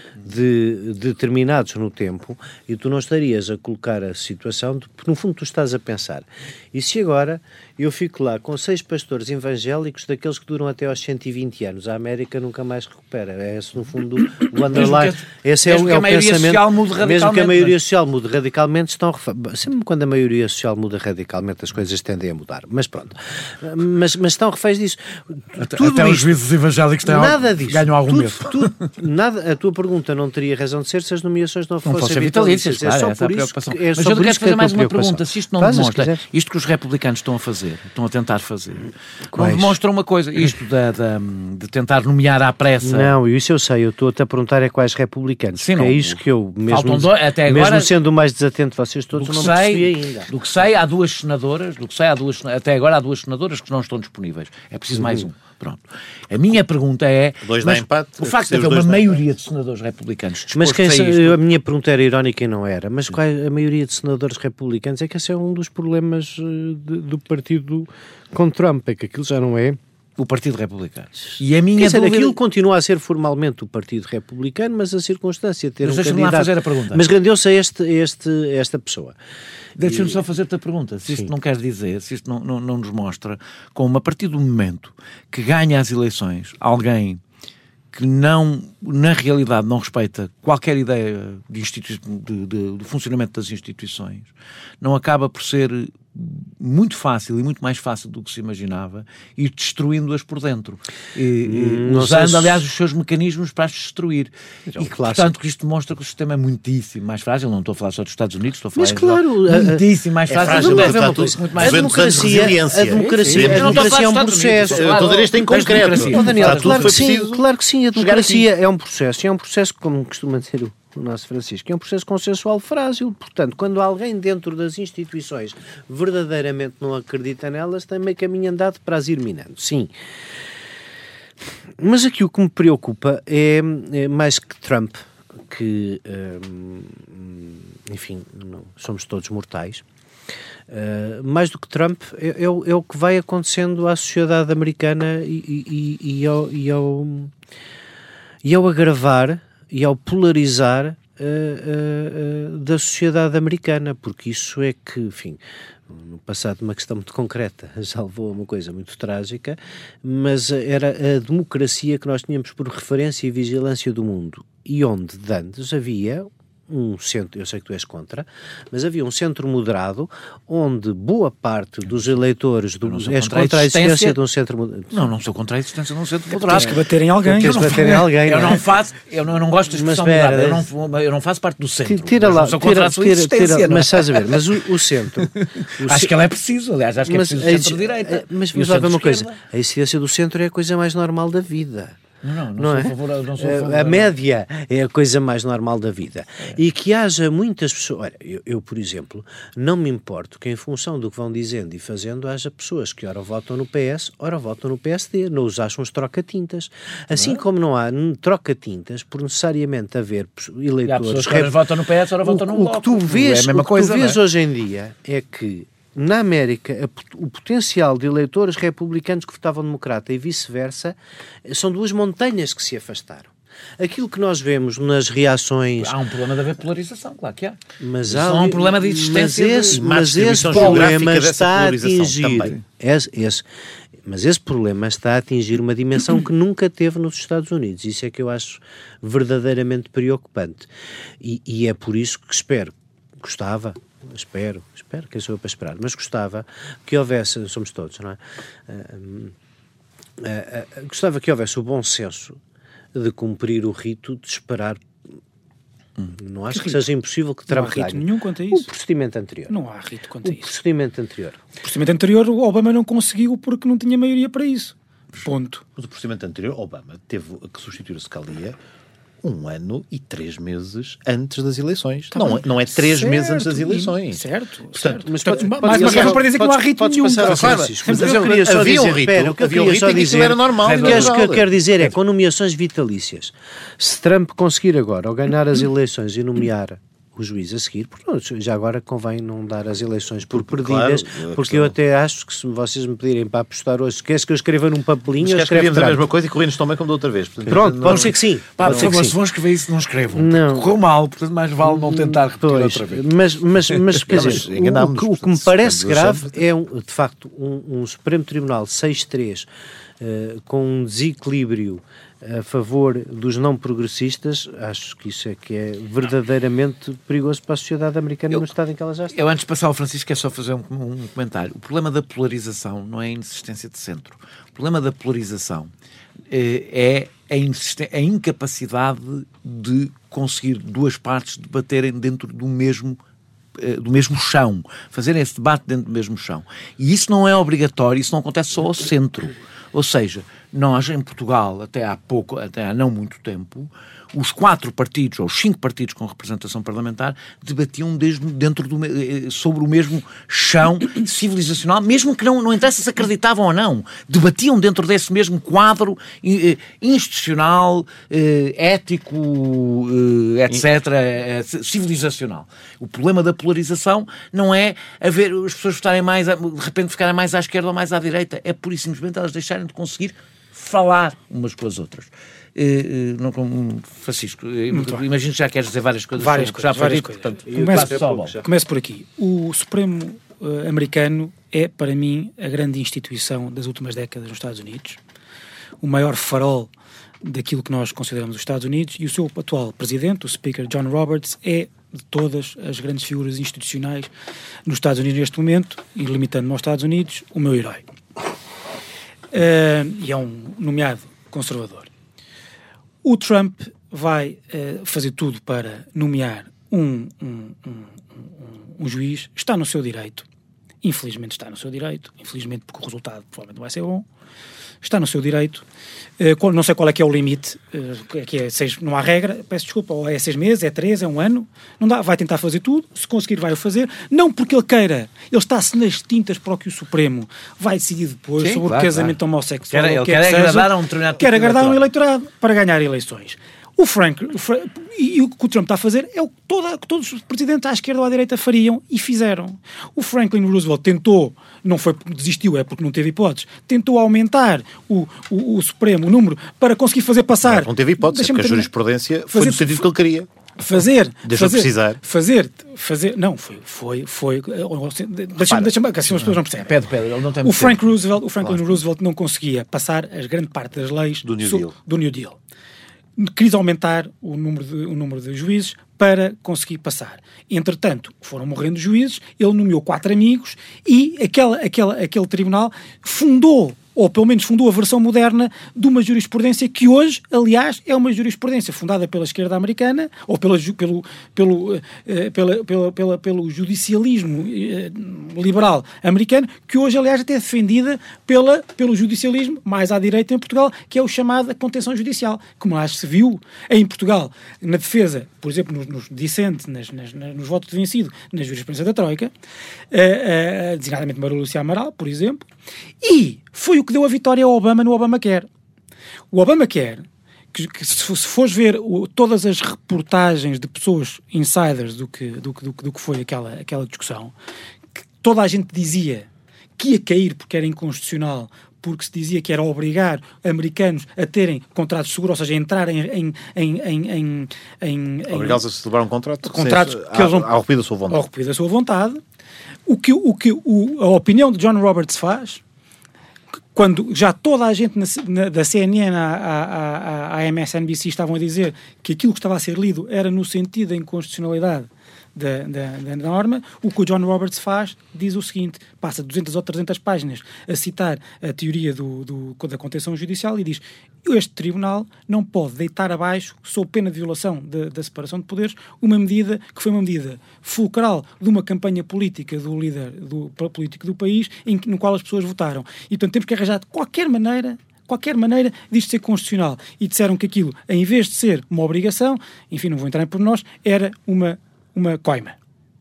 B: De, determinados no tempo, e tu não estarias a colocar a situação de, porque no fundo tu estás a pensar, e se agora eu fico lá com seis pastores evangélicos daqueles que duram até aos cento e vinte anos, a América nunca mais recupera. É esse no fundo o underline, esse é o, é o pensamento, mesmo que a maioria social mude radicalmente, estão a, sempre quando a maioria social muda radicalmente as coisas tendem a mudar, mas pronto, mas, mas estão reféns disso.
A: Até, Tudo até isto, os juízes evangélicos têm
B: nada
A: algo,
B: disso,
A: ganham algum
B: tudo,
A: medo.
B: Tudo, nada, a tua pergunta não teria razão de ser se as nomeações não,
A: não
B: fossem,
A: fossem
B: vitalícias.
A: vitalícias. Claro,
B: é só por isso que, é
A: Mas
B: só
A: eu quero fazer mais uma
B: preocupação.
A: pergunta. Se isto não
B: Faz,
A: demonstra, isto que os republicanos estão a fazer, estão a tentar fazer,
B: Quais?
A: não demonstra uma coisa, isto da, da, de tentar nomear à pressa.
B: Não, isso eu sei, eu estou-te a perguntar é quais republicanos.
A: Sim, não,
B: é isso que eu, mesmo,
A: dois, até agora,
B: mesmo sendo o mais desatento de vocês todos, não
A: sei,
B: percebi ainda.
A: Do que sei, há duas senadoras, do que sei, há duas, até agora há duas senadoras que não estão disponíveis. É preciso mais um. Pronto. A minha pergunta é...
C: Dois dá empate.
A: O facto de haver uma maioria de senadores republicanos
B: mas quem,
A: a, isto...
B: a minha pergunta era irónica e não era, mas qual, a maioria de senadores republicanos é que esse é um dos problemas de, do partido com Trump, é que aquilo já não é
A: o Partido Republicano. E a minha
B: Quer dizer,
A: dúvida...
B: aquilo continua a ser formalmente o Partido Republicano, mas a circunstância de ter
A: mas
B: um candidato...
A: Lá fazer a pergunta.
B: Mas rendeu-se a este, este, esta pessoa.
A: Deixa-me e... só fazer-te a pergunta. Se isto Sim. não quer dizer, se isto não, não, não nos mostra, como a partir do momento que ganha as eleições alguém que não, na realidade, não respeita qualquer ideia de, institui... de, de, de funcionamento das instituições, não acaba por ser muito fácil e muito mais fácil do que se imaginava ir destruindo-as por dentro e, hum, e usando se... aliás os seus mecanismos para as destruir então, e que, portanto que isto demonstra que o sistema é muitíssimo mais frágil. Não estou a falar só dos Estados Unidos, estou a falar
B: mas claro,
A: muitíssimo mais
C: é
A: frágil,
C: frágil,
A: é
C: muito, muito mais
B: a democracia, a democracia, a democracia é um processo.
C: Eu estou a dizer isto em concreto.
B: Oh, Daniel, claro que sim, claro que sim, a democracia é um processo, é um processo como costuma dizer o o nosso Francisco, é um processo consensual frágil. Portanto, quando alguém dentro das instituições verdadeiramente não acredita nelas, tem meio caminho andado para as ir minando. Sim. Mas aqui o que me preocupa é, é mais que Trump, que, hum, enfim, não, somos todos mortais, uh, mais do que Trump, é, é, é o que vai acontecendo à sociedade americana e, e, e, ao, e, ao, e ao agravar e ao polarizar uh, uh, uh, da sociedade americana, porque isso é que, enfim, no passado uma questão muito concreta, já levou a uma coisa muito trágica, mas era a democracia que nós tínhamos por referência e vigilância do mundo, e onde de antes havia um centro, eu sei que tu és contra, mas havia um centro moderado onde boa parte dos eleitores do, és contra, contra a existência de um centro moderado.
A: Não, não sou contra a existência de um centro moderado.
D: Tens que bater em alguém.
B: Tens que bater em alguém.
A: Eu não faço, eu não, eu não gosto de expressão moderada, eu não, eu não faço parte do centro.
B: Tira lá, tira, tira, tira, mas estás a ver, mas o, o centro... O
A: acho que ele é preciso, aliás, acho que
B: mas,
A: é preciso o centro-direita.
B: Mas vamos lá ver uma coisa, a existência do centro é a coisa mais normal da vida.
A: Não, não, não,
B: não
A: sou
B: é?
A: a favor, não sou a favor.
B: A média é a coisa mais normal da vida. É. E que haja muitas pessoas... Olha, eu, eu, por exemplo, não me importo que em função do que vão dizendo e fazendo haja pessoas que ora votam no P S, ora votam no P S D. Não os acham uns troca-tintas. Assim não. como não há troca-tintas por necessariamente haver eleitores...
A: E há pessoas que ora votam no P S, ora votam no Bloco.
B: O que tu vês, é a mesma o que coisa, tu vês
A: é?
B: hoje em dia é que na América, a, o potencial de eleitores republicanos que votavam democrata e vice-versa, são duas montanhas que se afastaram. Aquilo que nós vemos nas reações...
A: Há um problema de haver polarização, claro que há.
B: Mas
A: há um problema de existência.
B: Mas esse,
C: de
B: mas esse problema está a atingir...
C: também.
B: Esse, esse, mas esse problema está a atingir uma dimensão que nunca teve nos Estados Unidos. Isso é que eu acho verdadeiramente preocupante. E, e é por isso que espero, gostava... Espero, espero, quem sou eu para esperar, mas gostava que houvesse, somos todos, não é? Uh, uh, uh, uh, gostava que houvesse o bom senso de cumprir o rito de esperar. Hum. Não acho que, que seja impossível que Trump ganhe.
D: Não há rito nenhum quanto a isso.
B: O procedimento anterior.
D: Não há rito quanto a isso.
B: O procedimento anterior.
D: O procedimento anterior, o Obama não conseguiu porque não tinha maioria para isso. Ponto.
C: Mas o procedimento anterior, Obama teve que substituir o Scalia um ano e três meses antes das eleições. Tá não, não é três certo, meses antes das eleições.
D: Certo,
C: Portanto,
D: certo.
B: Mas pode,
D: mas
B: pode,
D: mas para dizer que não há rito nenhum.
B: Passar, Francisco, mas eu queria só
C: havia
B: dizer,
C: um rito,
B: pera, o que eu
C: havia
B: queria
C: um rito
B: só
C: e que
B: dizer,
C: era normal.
B: O que, que eu quero dizer é, com nomeações vitalícias, se Trump conseguir agora, ao ganhar as eleições e nomear o juiz a seguir, porque não, já agora convém não dar as eleições por, por perdidas, claro, porque questão... eu até acho que se vocês me pedirem para apostar hoje, queres que eu escreva num papelinho, eu escrevo
C: a mesma coisa e correndo tão bem como da outra vez. Portanto,
B: Pronto,
C: não,
B: pode
C: não...
B: ser que sim.
A: Pá, por favor,
B: se
A: vão escrever isso, não escrevam.
B: Não.
A: Correu mal, portanto mais vale não tentar repetir
B: pois,
A: outra vez.
B: Mas, mas, mas quer dizer,
C: mas
B: o,
C: enganámos,
B: o, o que me parece grave é, um, de facto, um, um Supremo Tribunal seis três uh, com um desequilíbrio a favor dos não progressistas. Acho que isso é que é verdadeiramente perigoso para a sociedade americana eu, no estado em que ela já está.
A: Eu, antes de passar ao Francisco, é só fazer um, um comentário. O problema da polarização não é a inexistência de centro. O problema da polarização eh, é a, a incapacidade de conseguir duas partes debaterem dentro do mesmo eh, do mesmo chão, fazerem esse debate dentro do mesmo chão. E isso não é obrigatório, isso não acontece só ao centro. Ou seja, nós em Portugal, até há pouco, até há não muito tempo, os quatro partidos, ou os cinco partidos com representação parlamentar, debatiam desde dentro do, sobre o mesmo chão civilizacional, mesmo que não, não interessa se acreditavam ou não. Debatiam dentro desse mesmo quadro eh, institucional, eh, ético, eh, etcétera, eh, civilizacional. O problema da polarização não é haver as pessoas votarem mais, de repente ficarem mais à esquerda ou mais à direita. É pura e simplesmente elas deixarem de conseguir falar umas com as outras. Uh, uh, não como Francisco, uh, imagino que já queres dizer várias coisas.
D: Várias coisas,
A: já
D: várias
A: dito,
D: coisas.
A: Portanto,
D: começo, só, começo por aqui. O Supremo uh, americano é, para mim, a grande instituição das últimas décadas nos Estados Unidos, o maior farol daquilo que nós consideramos os Estados Unidos, e o seu atual presidente, o Speaker John Roberts, é de todas as grandes figuras institucionais nos Estados Unidos neste momento, e limitando-me aos Estados Unidos, o meu herói. Uh, e é um nomeado conservador. O Trump vai uh, fazer tudo para nomear um, um, um, um, um juiz, está no seu direito, infelizmente está no seu direito, infelizmente porque o resultado provavelmente vai ser bom, está no seu direito, uh, não sei qual é que é o limite, uh, que é seis, não há regra, peço desculpa, ou é seis meses, é três, é um ano, não dá, vai tentar fazer tudo, se conseguir vai o fazer, não porque ele queira, ele está-se nas tintas para o que o Supremo vai decidir depois. Sim, sobre claro, o casamento claro. homossexual,
A: quer, ele
D: que
A: quer
D: é que
A: agradar
D: seja,
A: a um determinado
D: quer
A: tipo
D: agradar um eleitorado para ganhar eleições. O Frank, o Frank e o que o Trump está a fazer é o que, toda, que todos os presidentes à esquerda ou à direita fariam e fizeram. O Franklin Roosevelt tentou, não foi porque desistiu, é porque não teve hipóteses, tentou aumentar o, o, o Supremo, o número, para conseguir fazer passar...
C: Não, não teve hipótese, porque a jurisprudência foi no sentido que ele queria.
D: Fazer,
C: deixa
D: fazer,
C: precisar.
D: fazer, fazer, não, foi, foi, foi, deixa-me, deixa-me, que assim as pessoas não percebem.
A: Pedro, Pedro, ele não tem
D: o Frank Roosevelt, o Franklin claro. Roosevelt não conseguia passar as grande parte das leis
C: do New
D: so,
C: Deal.
D: Do New Deal. Quis aumentar o número, de, o número de juízes para conseguir passar. Entretanto, foram morrendo juízes, ele nomeou quatro amigos e aquela, aquela, aquele tribunal fundou, ou pelo menos fundou a versão moderna de uma jurisprudência que hoje, aliás, é uma jurisprudência fundada pela esquerda americana, ou pela, pelo, pelo, eh, pela, pela, pela, pelo judicialismo eh, liberal americano, que hoje, aliás, até é defendida pela, pelo judicialismo mais à direita em Portugal, que é o chamado contenção judicial, como acho que se viu em Portugal, na defesa, por exemplo, nos, nos dissentes, nas, nas, nos votos de vencido, na jurisprudência da Troika, eh, eh, designadamente Maria Lúcia Amaral, por exemplo, e foi o que deu a vitória ao Obama no Obamacare. O Obamacare, que, que se, se fores ver o, todas as reportagens de pessoas insiders do que, do, do, do que foi aquela, aquela discussão, que toda a gente dizia que ia cair porque era inconstitucional, porque se dizia que era obrigar americanos a terem contratos seguros, ou seja, a entrarem em... em, em, em, em
C: Obrigá-los a celebrar um contrato,
D: contratos
C: sem,
D: que eles vão...
C: ao arrepio da sua vontade.
D: Ao arrepio da sua vontade. O que, o que o, a opinião de John Roberts faz, quando já toda a gente na, na, da C N N à, à, à M S N B C estavam a dizer que aquilo que estava a ser lido era no sentido da inconstitucionalidade Da, da, da norma, o que o John Roberts faz diz o seguinte, passa duzentas ou trezentas páginas a citar a teoria do, do, da contenção judicial e diz: este tribunal não pode deitar abaixo, sob pena de violação de, da separação de poderes, uma medida que foi uma medida fulcral de uma campanha política do líder do, político do país, em, no qual as pessoas votaram. E, portanto, temos que arranjar de qualquer maneira qualquer maneira disto ser constitucional. E disseram que aquilo, em vez de ser uma obrigação, enfim, não vou entrar em pormenores, era uma uma coima.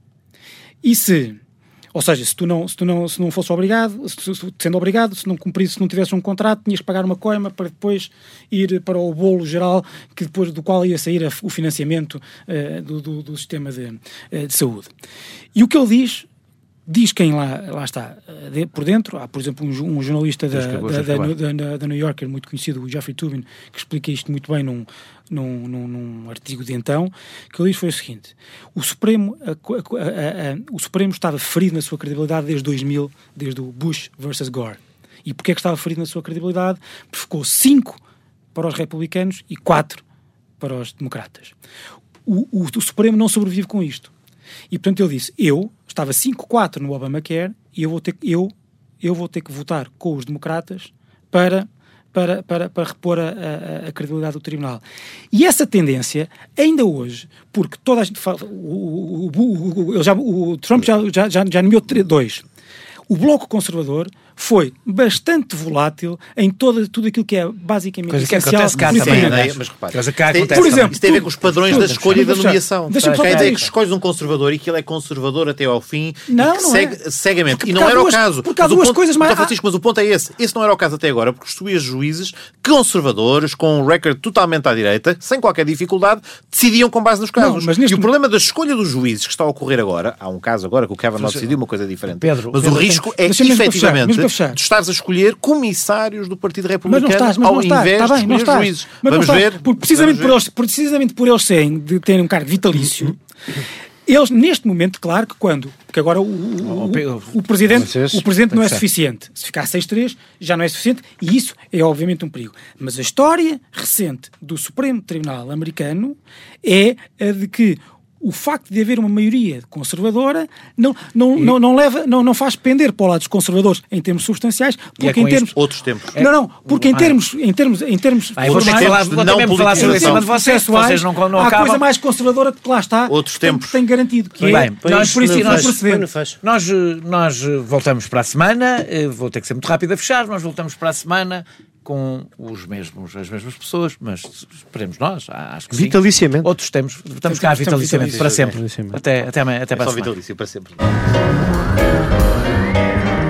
D: E se, ou seja, se tu não, se tu não, se não fosse obrigado, se, se, sendo obrigado, se não cumprisse, se não tivesse um contrato, tinhas que pagar uma coima para depois ir para o bolo geral, que depois do qual ia sair a, o financiamento uh, do, do, do sistema de, uh, de saúde. E o que ele diz, diz quem lá, lá está de, por dentro. Há, por exemplo, um, um jornalista da, da, da, da, da, da New Yorker, muito conhecido, o Jeffrey Toobin, que explica isto muito bem num, num, num, num artigo de então, que ele diz foi o seguinte: o Supremo, a, a, a, a, o Supremo estava ferido na sua credibilidade desde dois mil, desde o Bush versus Gore. E porquê é que estava ferido na sua credibilidade? Porque ficou cinco para os republicanos e quatro para os democratas. O, o, o Supremo não sobrevive com isto. E, portanto, ele disse: eu estava cinco a quatro no Obamacare e eu vou ter, eu, eu vou ter que votar com os democratas para, para, para, para repor a, a, a credibilidade do tribunal. E essa tendência, ainda hoje, porque toda a gente fala, o, o, o, o, já, o Trump já, já, já, já nomeou dois. O Bloco Conservador foi bastante volátil em toda, tudo aquilo que é basicamente
A: coisa que
D: essencial.
A: acontece cá também, não é?
C: Mas repare,
A: Coisa que
C: tem,
A: acontece
C: por exemplo,
A: também.
C: isso tem a ver com os padrões da escolha e da nomeação.
D: Deixa-me só
C: Quer
D: dizer
C: dizer que escolhes um conservador e que ele é conservador até ao fim
D: não,
C: e que
D: não
C: segue
D: é.
C: cegamente.
D: Porque
C: E não era
D: duas,
C: o caso.
D: Porque há
C: mas
D: duas
C: ponto,
D: coisas mais...
C: Então, Francisco, mas o ponto é esse. Esse não era o caso até agora, porque tu ias juízes conservadores, com um recorde totalmente à direita, sem qualquer dificuldade, decidiam com base nos casos.
D: Não, mas neste...
C: E o problema da escolha dos juízes que está a ocorrer agora, há um caso agora que o Kavanaugh decidiu uma coisa diferente,
A: Pedro,
C: mas
A: Pedro,
C: o risco é
D: deixa-me
C: efetivamente
D: para fechar,
C: de estares a escolher comissários do Partido Republicano
D: mas não estás, mas
C: ao
D: não estás,
C: invés
D: está
C: de
D: bem, não
C: escolher
D: estás.
C: juízes.
D: Mas
C: Vamos
D: não
C: ver.
D: estás. Porque precisamente,
C: Vamos
D: por eles, precisamente por eles serem, de terem um cargo vitalício, eles, neste momento, claro que quando, porque agora o, o, o, o Presidente, o presidente não é suficiente. Se ficar seis a três, já não é suficiente, e isso é obviamente um perigo. Mas a história recente do Supremo Tribunal americano é a de que o facto de haver uma maioria conservadora não, não, não, não, leva, não, não faz pender para o lado dos conservadores em termos substanciais, porque
C: é
D: em termos...
C: outros tempos.
D: Não, não, porque em termos... Em termos, em termos
A: ah, vou ter que falar, vou também falar sobre cima de vocês, vocês não, não
D: há
A: acabam.
D: coisa mais conservadora que lá está,
C: outros
D: tem,
C: tempos.
D: tem garantido que
A: bem,
D: é...
A: nós, por isso, nós,
B: nós,
A: nós, nós voltamos para a semana, vou ter que ser muito rápido a fechar, nós voltamos para a semana com os mesmos, as mesmas pessoas, mas esperemos nós, acho que
B: vitaliciamente.
A: Sim. Outros temos, estamos cá vitaliciamente, para sempre. Até, até, até para a semana.
C: Só vitalício para sempre.